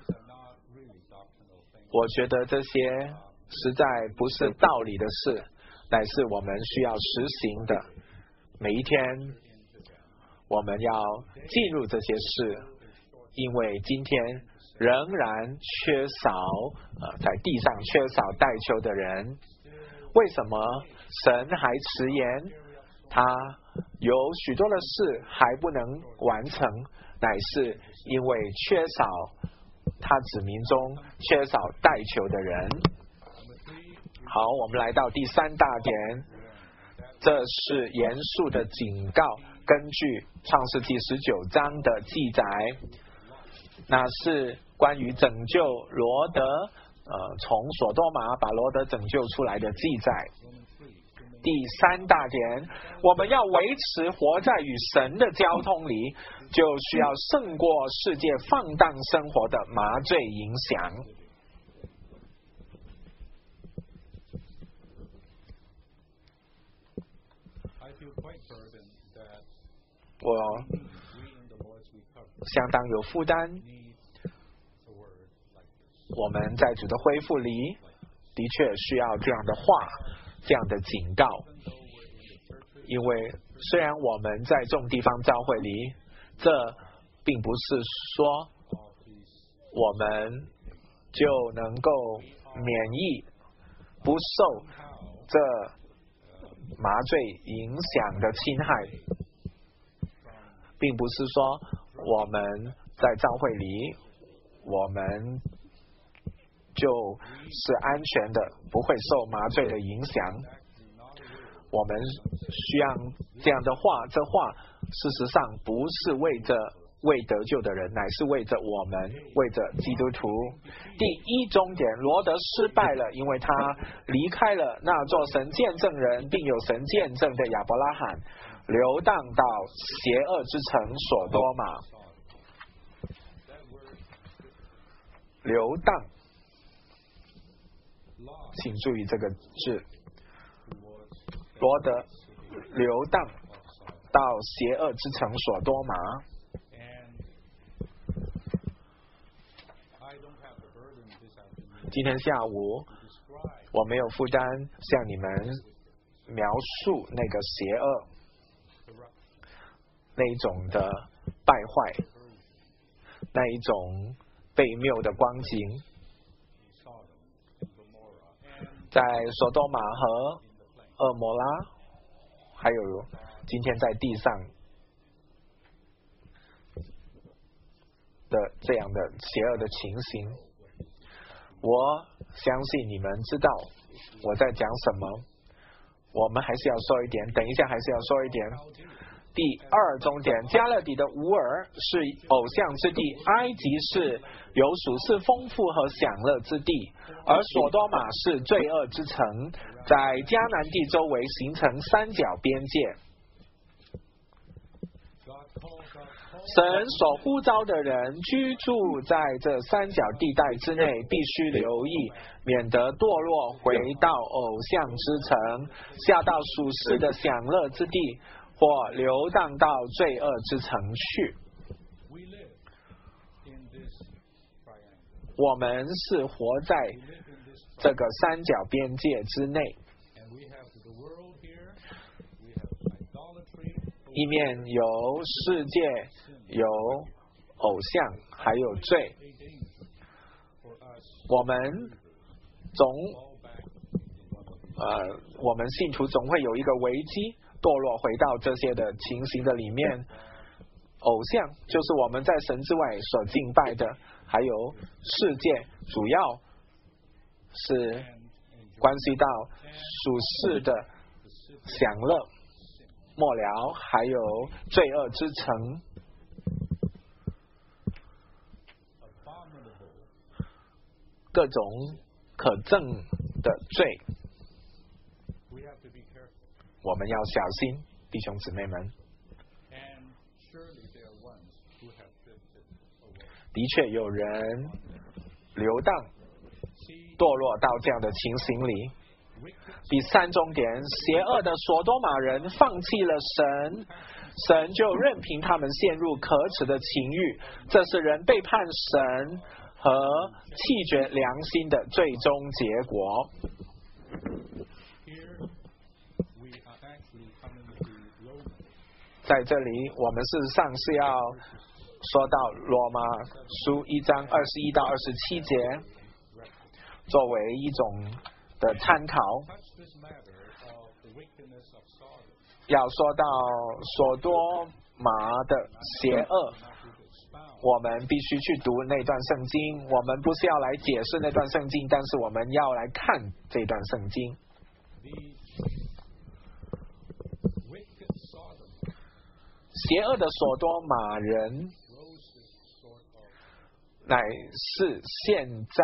我觉得这些实在不是道理的事，乃是我们需要实行的。每一天我们要进入这些事，因为今天仍然缺少呃，在地上缺少代求的人。为什么神还迟延？他有许多的事还不能完成，乃是因为缺少他子民中缺少代求的人。好，我们来到第三大点，这是严肃的警告。根据创世纪十九章的记载，那是关于拯救罗德，呃，从索多玛把罗德拯救出来的记载。第三大点，我们要维持活在与神的交通里，就需要胜过世界放荡生活的麻醉影响。我相当有负担，我们在主的恢复里的确需要这样的话，这样的警告。因为虽然我们在众地方教会里，这并不是说我们就能够免疫不受这麻醉影响的侵害，并不是说我们在教会里我们就是安全的，不会受麻醉的影响。我们需要这样的话，这话事实上不是为着未得救的人，乃是为着我们，为着基督徒。第一终点，罗德失败了，因为他离开了那座神见证人并有神见证的亚伯拉罕，流荡到邪恶之城所多玛。流荡，请注意这个字，罗德流荡到邪恶之城所多玛。今天下午我没有负担向你们描述那个邪恶，那一种的败坏，那一种被谬的光景，在索多玛和蛾摩拉，还有今天在地上的这样的邪恶的情形。我相信你们知道我在讲什么，我们还是要说一点，等一下还是要说一点。第二终点，加勒底的乌尔是偶像之地，埃及是有属世丰富和享乐之地，而索多玛是罪恶之城，在迦南地周围形成三角边界。神所呼召的人居住在这三角地带之内，必须留意，免得堕落回到偶像之城，下到属世的享乐之地，或流荡到罪恶之城去。我们是活在这个三角边界之内，一面有世界，有偶像，还有罪。我们总呃，我们信徒总会有一个危机，堕落回到这些的情形的里面。偶像就是我们在神之外所敬拜的，还有世界，主要是关系到属世的享乐、末了，还有罪恶之城，各种可憎的罪，我们要小心，弟兄姊妹们。的确有人流荡堕落到这样的情形里。第三重点，邪恶的所多玛人放弃了神，神就任凭他们陷入可耻的情欲，这是人背叛神和弃绝良心的最终结果。在这里我们事实上是要说到罗马书一章二十一到二十七节，作为一种的参考。要说到所多玛的邪恶，我们必须去读那段圣经。我们不是要来解释那段圣经，但是我们要来看这段圣经。邪恶的所多玛人乃是现在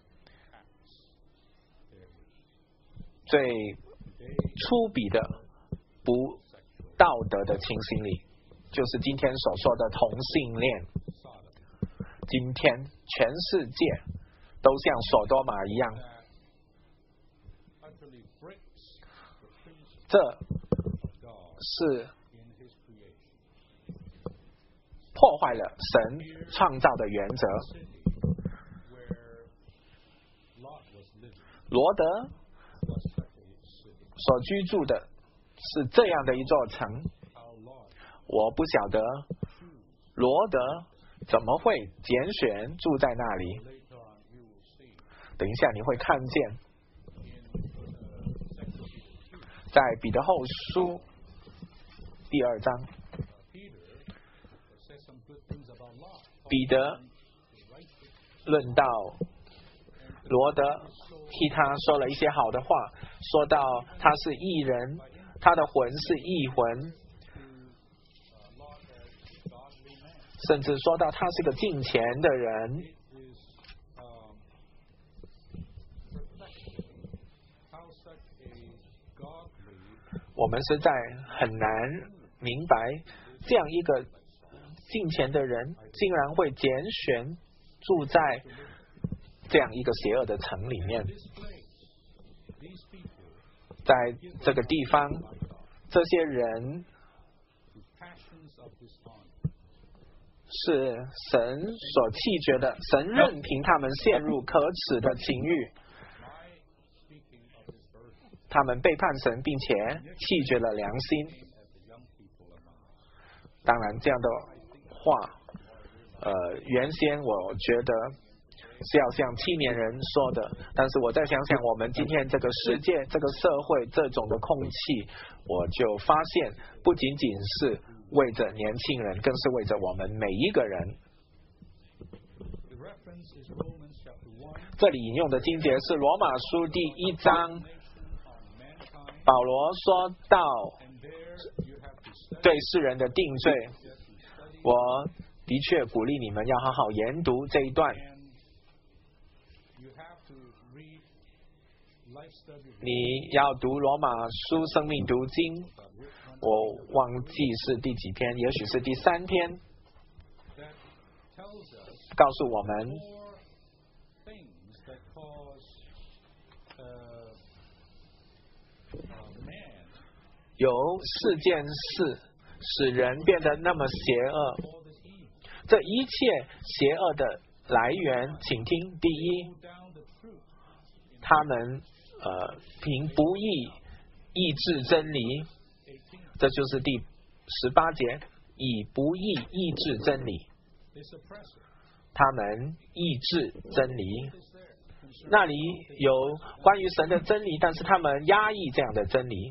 最粗鄙的不道德的情形里，就是今天所说的同性恋。今天全世界都像所多玛一样，这是破坏了神创造的原则。罗德所居住的是这样的一座城，我不晓得罗德怎么会拣选住在那里。等一下你会看见，在彼得后书第二章，彼得论到罗德，替他说了一些好的话，说到他是义人，他的魂是义魂，甚至说到他是个敬虔的人。我们实在很难明白，这样一个敬虔的人竟然会拣选住在这样一个邪恶的城里面。在这个地方，这些人是神所弃绝的，神任凭他们陷入可耻的情欲，他们背叛神，并且弃绝了良心。当然这样的话呃，原先我觉得是要像青年人说的，但是我再想想我们今天这个世界这个社会这种的空气，我就发现不仅仅是为着年轻人，更是为着我们每一个人。这里引用的经节是罗马书第一章，保罗说到对世人的定罪。我的确鼓励你们要好好研读这一段。你要读罗马书生命读经，我忘记是第几篇，也许是第三篇，告诉我们有四件事使人变得那么邪恶，这一切邪恶的来源，请听：第一，他们呃凭不义抑制真理，这就是第十八节，以不义抑制真理，他们抑制真理。 那里有关于神的真理，但是他们压抑这样的真理。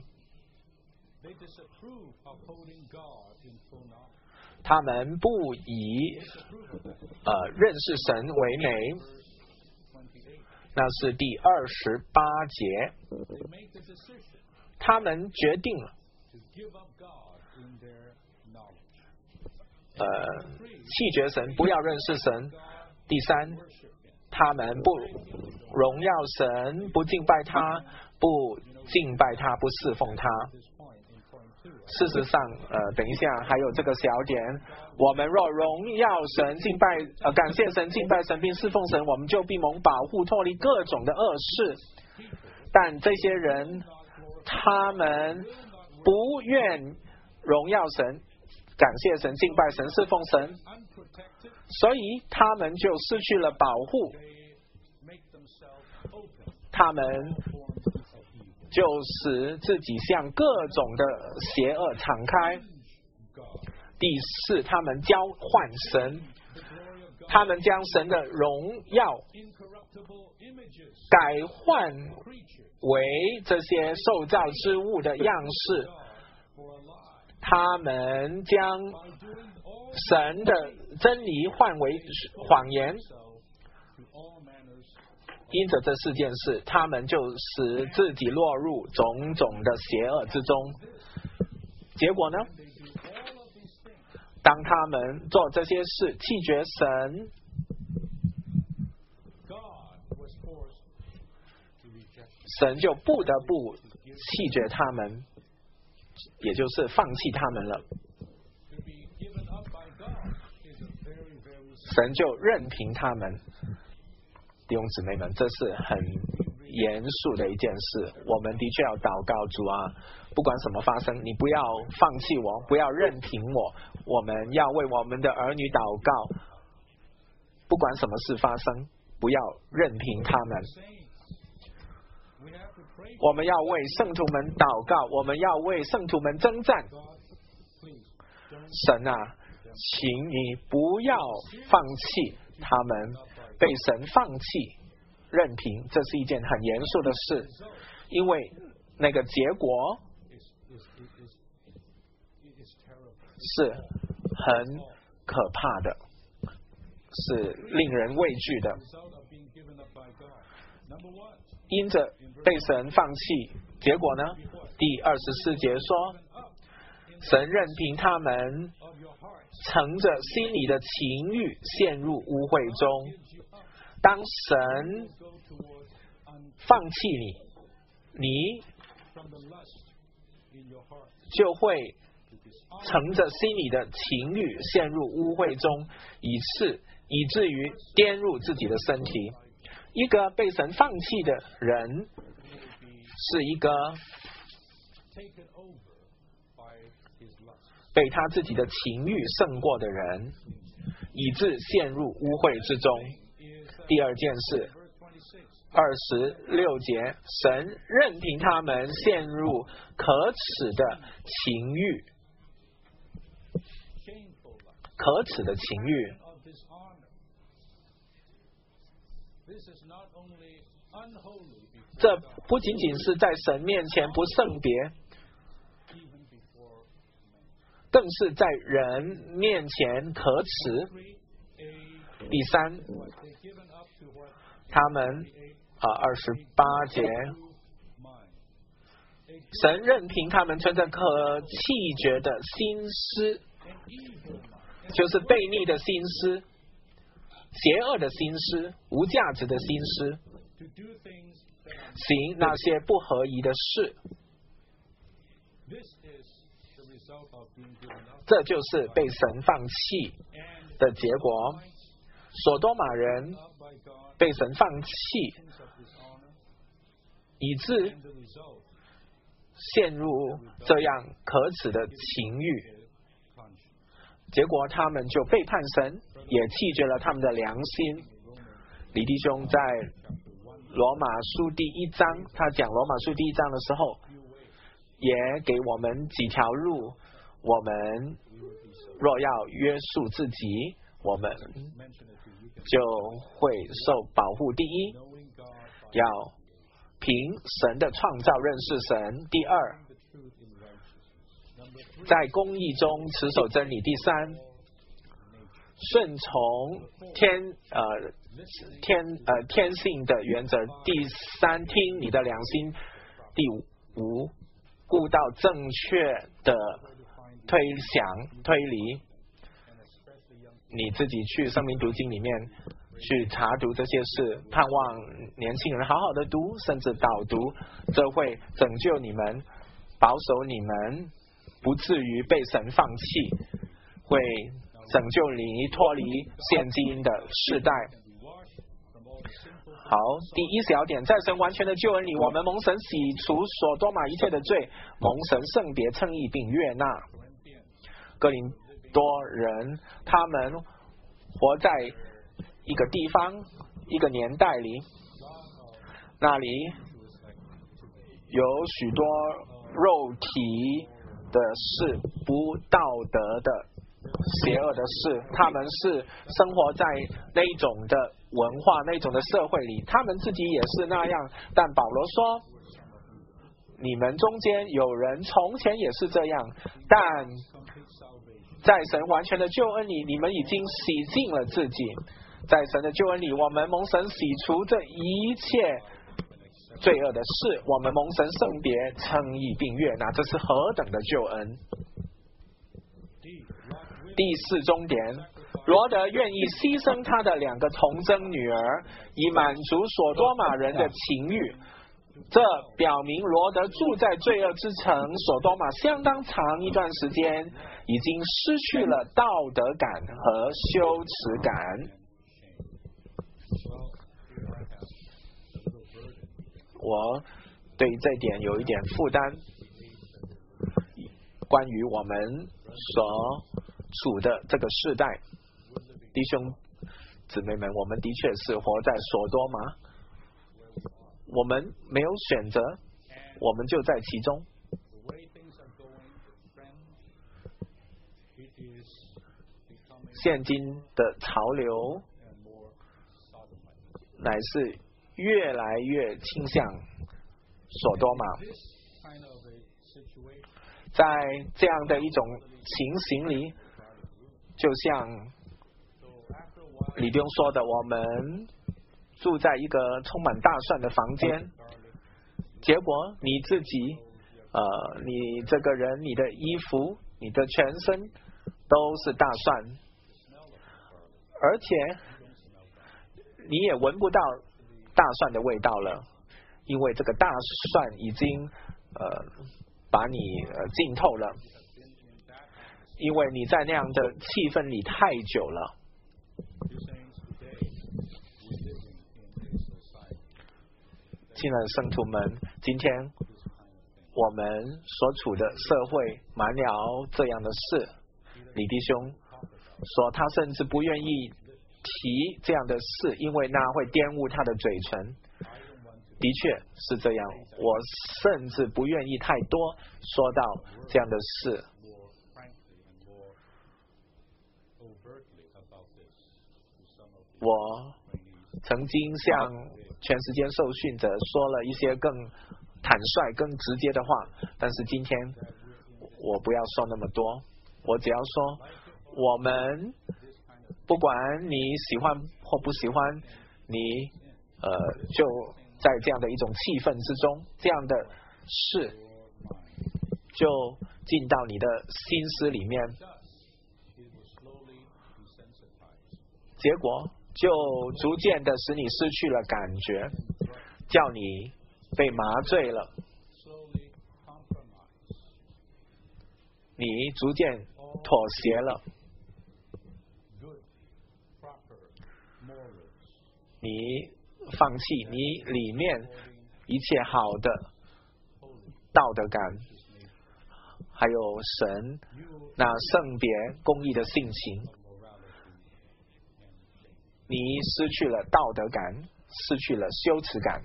他们不以呃认识神为美，那是第二十八节。他们决定了，呃，弃绝神，不要认识神。第三，他们不荣耀神，不敬拜他，不敬拜他，不侍奉他。事实上，呃，等一下还有这个小点，我们若荣耀神、敬拜呃感谢神、敬拜神并侍奉神，我们就必蒙保护，脱离各种的恶事。但这些人，他们不愿荣耀神、感谢神、敬拜神、侍奉神，所以他们就失去了保护，他们就使自己向各种的邪恶敞开。第四，他们交换神，他们将神的荣耀改换为这些受造之物的样式，他们将神的真理换为谎言。因着这四件事，他们就使自己落入种种的邪恶之中。结果呢，当他们做这些事，弃绝神，神就不得不弃绝他们，也就是放弃他们了。神就任凭他们。弟兄姊妹们，这是很严肃的一件事，我们的确要祷告，主啊，不管什么发生，你不要放弃我，不要任凭我，我们要为我们的儿女祷告，不管什么事发生，不要任凭他们。我们要为圣徒们祷告，我们要为圣徒们征战。神啊，请你不要放弃他们，被神放弃任凭，这是一件很严肃的事，因为那个结果是很可怕的，是令人畏惧的。因着被神放弃，结果呢？第二十四节说，神任凭他们乘着心里的情欲陷入污秽中。当神放弃你，你就会乘着心里的情欲陷入污秽中，以致以至于玷入自己的身体。一个被神放弃的人，是一个被他自己的情欲胜过的人，以致陷入污秽之中。第二件事，二十六节，神任凭他们陷入可耻的情欲，可耻的情欲。这不仅仅是在神面前不圣别，更是在人面前可耻。第三，他们啊，二十八节，神任凭他们存着可弃绝的心思，就是悖逆的心思、邪恶的心思、无价值的心思，行那些不合宜的事。这就是被神放弃的结果。所多玛人被神放弃，以致陷入这样可耻的情欲，结果他们就背叛神，也弃绝了他们的良心。李弟兄在罗马书第一章，他讲罗马书第一章的时候，也给我们几条路，我们若要约束自己，我们就会受保护。第一， 要凭神的创造认识神。第二，在公义中持守真理。第三，顺从天呃天呃天性的原则。第三，听你的良心。第五，顾到正确的推想推理。你自己去生命读经里面去查读这些事，盼望年轻人好好的读，甚至导读，这会拯救你们，保守你们不至于被神放弃，会拯救你脱离现今的世代。好，第一小点，在神完全的救恩里，我们蒙神洗除所多玛一切的罪，蒙神圣别称义并悦纳。哥林多人他们活在一个地方一个年代里，那里有许多肉体的事，不道德的邪恶的事，他们是生活在那一种的文化那种的社会里，他们自己也是那样。但保罗说，你们中间有人从前也是这样，但在神完全的救恩里，你们已经洗净了自己。在神的救恩里，我们蒙神洗除这一切罪恶的事，我们蒙神圣别称义并悦纳，这是何等的救恩。第四终点，罗德愿意牺牲他的两个童贞女儿，以满足所多玛人的情欲。这表明罗德住在罪恶之城所多玛相当长一段时间，已经失去了道德感和羞耻感。我对这点有一点负担，关于我们所处的这个世代，弟兄姊妹们，我们的确是活在所多玛，我们没有选择，我们就在其中。现今的潮流乃是越来越倾向所多玛。在这样的一种情形里，就像李丁说的，我们住在一个充满大蒜的房间，结果你自己呃，你这个人，你的衣服，你的全身都是大蒜，而且你也闻不到大蒜的味道了，因为这个大蒜已经呃把你呃浸透了，因为你在那样的气氛里太久了。亲爱的圣徒们，今天我们所处的社会满了这样的事。李弟兄说，他甚至不愿意提这样的事，因为那会玷污他的嘴唇。的确是这样，我甚至不愿意太多说到这样的事。我曾经向全时间受训者说了一些更坦率更直接的话，但是今天我不要说那么多，我只要说，我们不管你喜欢或不喜欢，你呃就在这样的一种气氛之中，这样的事就进到你的心思里面，结果就逐渐的使你失去了感觉，叫你被麻醉了，你逐渐妥协了，你放弃你里面一切好的道德感，还有神那圣别公义的性情，你失去了道德感，失去了羞耻感。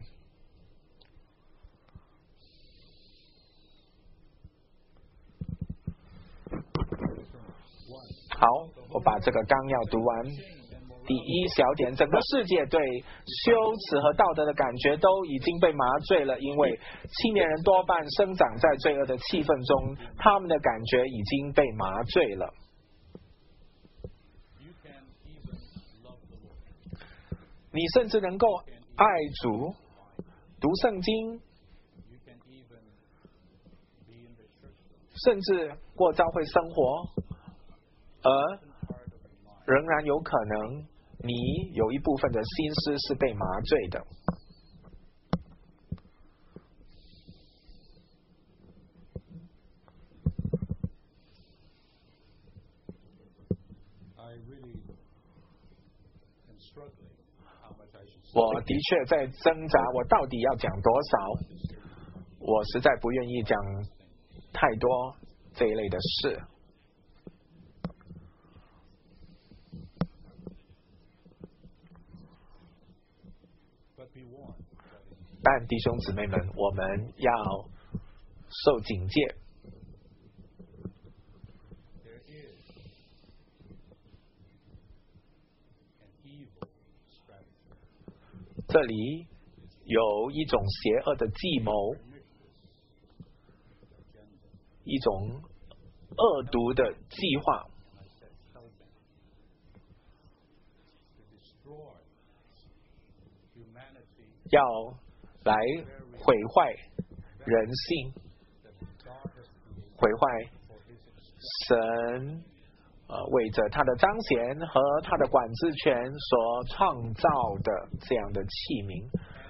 好，我把这个纲要读完。 第一小点，整个世界对羞耻和道德的感觉都已经被麻醉了，因为青年人多半生长在罪恶的气氛中，他们的感觉已经被麻醉了。你甚至能够爱主，读圣经，甚至过教会生活，而仍然有可能你有一部分的心思是被麻醉的。我的确在挣扎，我到底要讲多少？我实在不愿意讲太多这一类的事。但弟兄姊妹们，我们要受警戒。这里有一种邪恶的计谋，一种恶毒的计划，要来毁坏人性，毁坏神呃，为着他的彰显和他的管制权所创造的这样的器皿，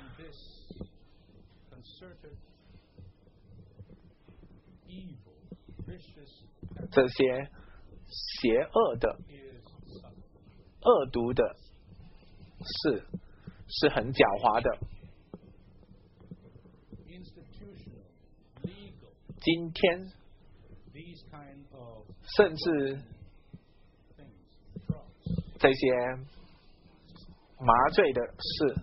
这些邪恶的、恶毒的事是很狡猾的。今天，甚至这些麻醉的事，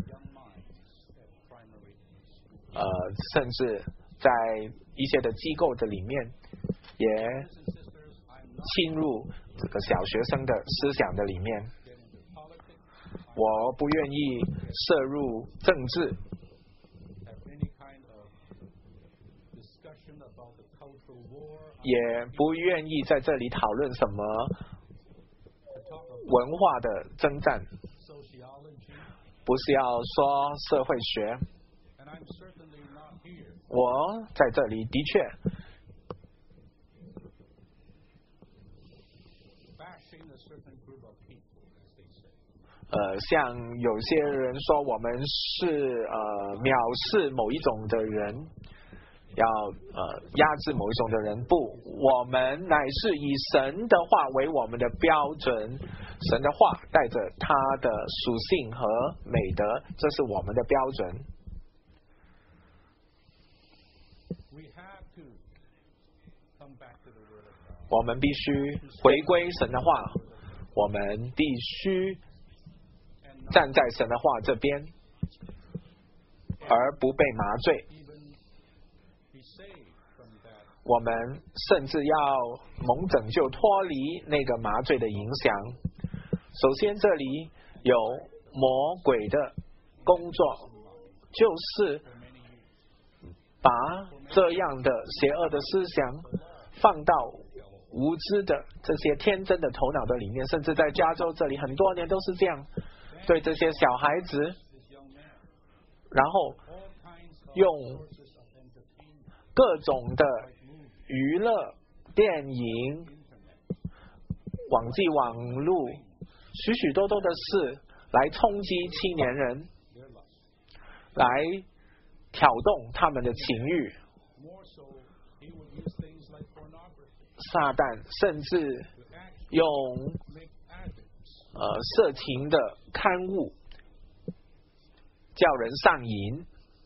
呃，甚至在一些的机构的里面，也侵入这个小学生的思想的里面。我不愿意涉入政治，也不愿意在这里讨论什么文化的征战，不是要说社会学。我在这里的确呃，像有些人说我们是呃藐视某一种的人，要呃压制某一种的人，不，我们乃是以神的话为我们的标准，神的话带着他的属性和美德，这是我们的标准。我们必须回归神的话，我们必须站在神的话这边，而不被麻醉。我们甚至要蒙拯救，脱离那个麻醉的影响。首先，这里有魔鬼的工作，就是把这样的邪恶的思想放到无知的这些天真的头脑的里面，甚至在加州这里很多年都是这样，对这些小孩子，然后用各种的娱乐、电影、网际网路，许许多多的事来冲击青年人，来挑动他们的情欲。撒旦甚至用呃色情的刊物叫人上瘾。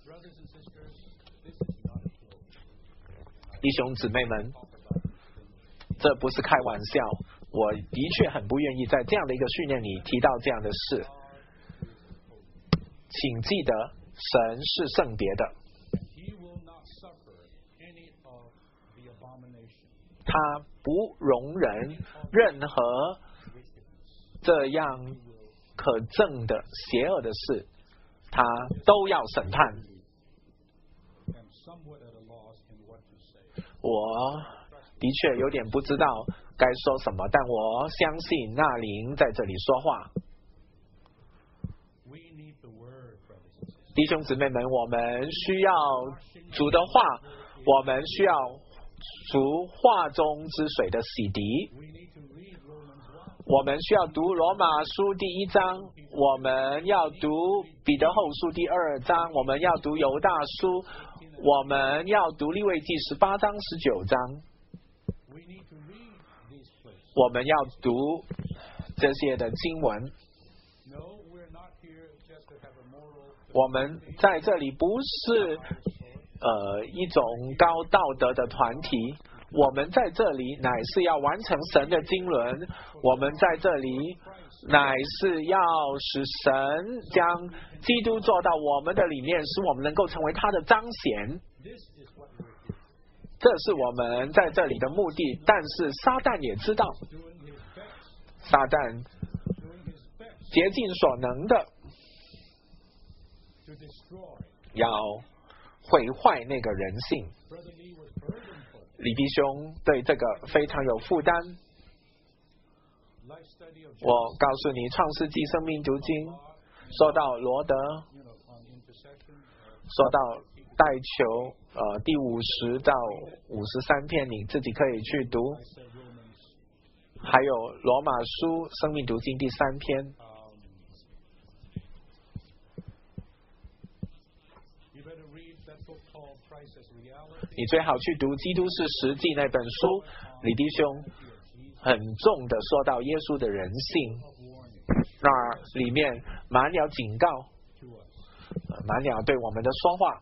弟兄姊妹们，这不是开玩笑，我的确很不愿意在这样的一个训练里提到这样的事。请记得，神是圣别的，他不容忍任何这样可憎的邪恶的事，他都要审判。我的确有点不知道该说什么，但我相信那灵在这里说话。弟兄姊妹们，我们需要主的话，我们需要主话中之水的洗涤。我们需要读罗马书第一章，我们要读彼得后书第二章，我们要读犹大书，我们要读利未记十八章十九章。我们要读这些的经文。我们在这里不是呃一种高道德的团体，我们在这里乃是要完成神的经纶，我们在这里乃是要使神将基督做到我们的里面，使我们能够成为他的彰显。这是我们在这里的目的。但是撒旦也知道，撒旦竭尽所能的要毁坏那个人性。李弟兄对这个非常有负担。我告诉你，创世纪生命读经说到罗德，说到带球呃第五十到五十三篇，你自己可以去读。还有罗马书生命读经第三篇。你最好去读《基督是实际》那本书，李弟兄很重的说到耶稣的人性，那里面满了警告，满了对我们的说话。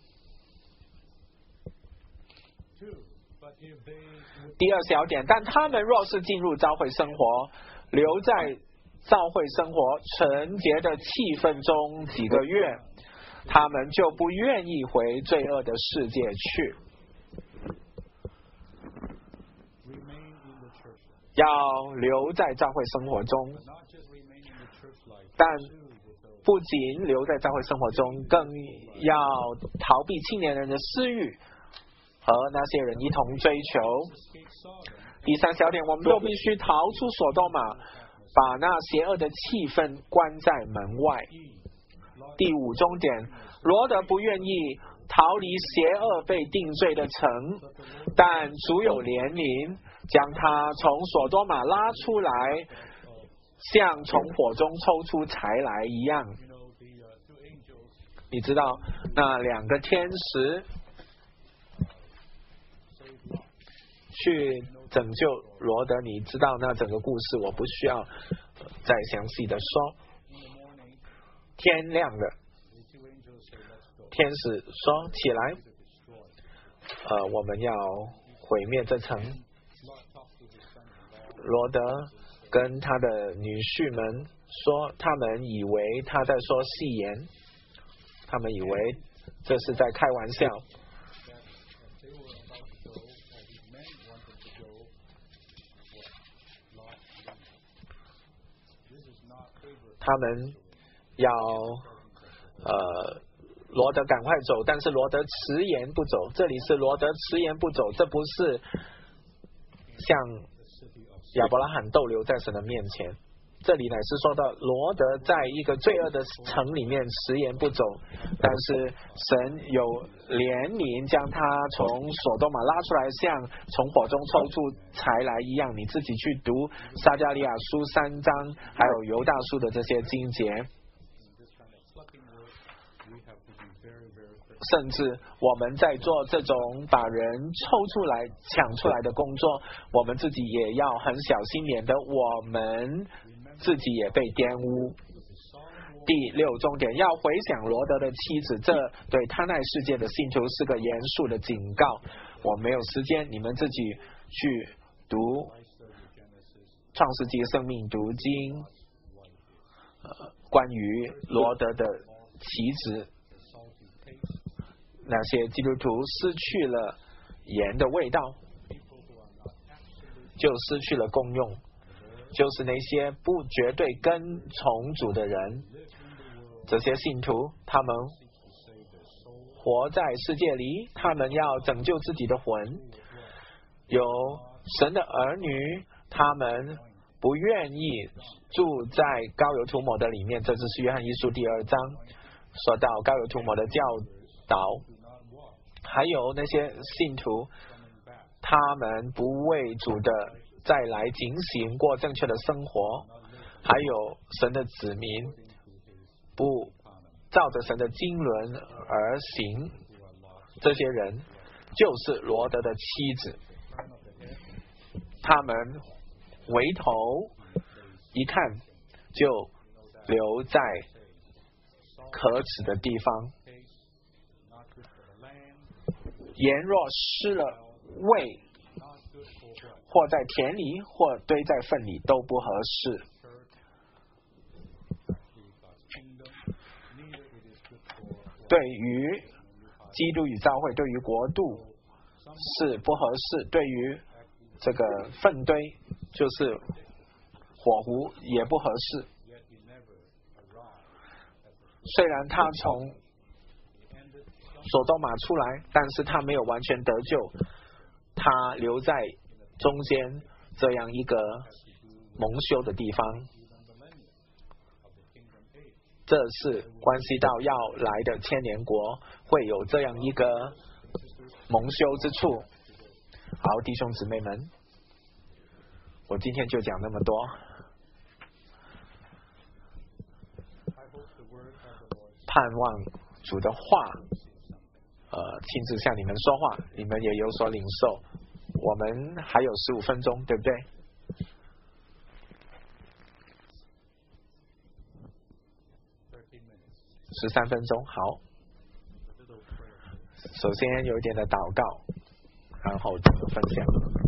第二小点，但他们若是进入教会生活，留在教会生活纯洁的气氛中几个月，他们就不愿意回罪恶的世界去。要留在教会生活中，但不仅留在教会生活中，更要逃避青年人的私欲，和那些人一同追求。第三小点，我们都必须逃出所多玛，把那邪恶的气氛关在门外。第五终点，罗德不愿意逃离邪恶被定罪的城，但主有怜悯，将他从所多玛拉出来，像从火中抽出柴来一样。你知道那两个天使去拯救罗德，你知道那整个故事，我不需要再详细的说。天亮了，天使说起来，呃，我们要毁灭这城。罗德跟他的女婿们说，他们以为他在说戏言，他们以为这是在开玩笑。他们要呃罗德赶快走，但是罗德迟延不走。这里是罗德迟延不走，这不是像亚伯拉罕逗留在神的面前，这里乃是说到罗德在一个罪恶的城里面迟延不走，但是神有怜悯，将他从所多玛拉出来，像从火中抽出柴来一样。你自己去读撒迦利亚书三章还有犹大书的这些经节，甚至我们在做这种把人抽出来抢出来的工作，我们自己也要很小心，免得我们自己也被玷污。第六重点，要回想罗德的妻子，这对他那世界的信徒是个严肃的警告。我没有时间，你们自己去读创世纪生命读经，呃，关于罗德的妻子，那些基督徒失去了盐的味道，就失去了功用。 就是那些不绝对跟从主的人。这些信徒，他们活在世界里，他们要拯救自己的魂。有神的儿女，他们不愿意住在膏油涂抹的里面。这就是约翰一书第二章说到膏油涂抹的教导。还有那些信徒，他们不为主的再来警醒过正确的生活。还有神的子民不照着神的经纶而行，这些人就是罗德的妻子。他们回头一看，就留在可耻的地方。盐若失了味，或在田里，或堆在粪里，都不合适。对于基督与教会，对于国度是不合适，对于这个粪堆就是火湖也不合适。虽然他从所多玛出来，但是他没有完全得救，他留在中间这样一个蒙羞的地方。这是关系到要来的千年国会有这样一个蒙羞之处。好，弟兄姊妹们，我今天就讲那么多。盼望主的话呃，亲自向你们说话，你们也有所领受。我们还有十五分钟，对不对？十三分钟，好。首先有一点的祷告，然后这个分享。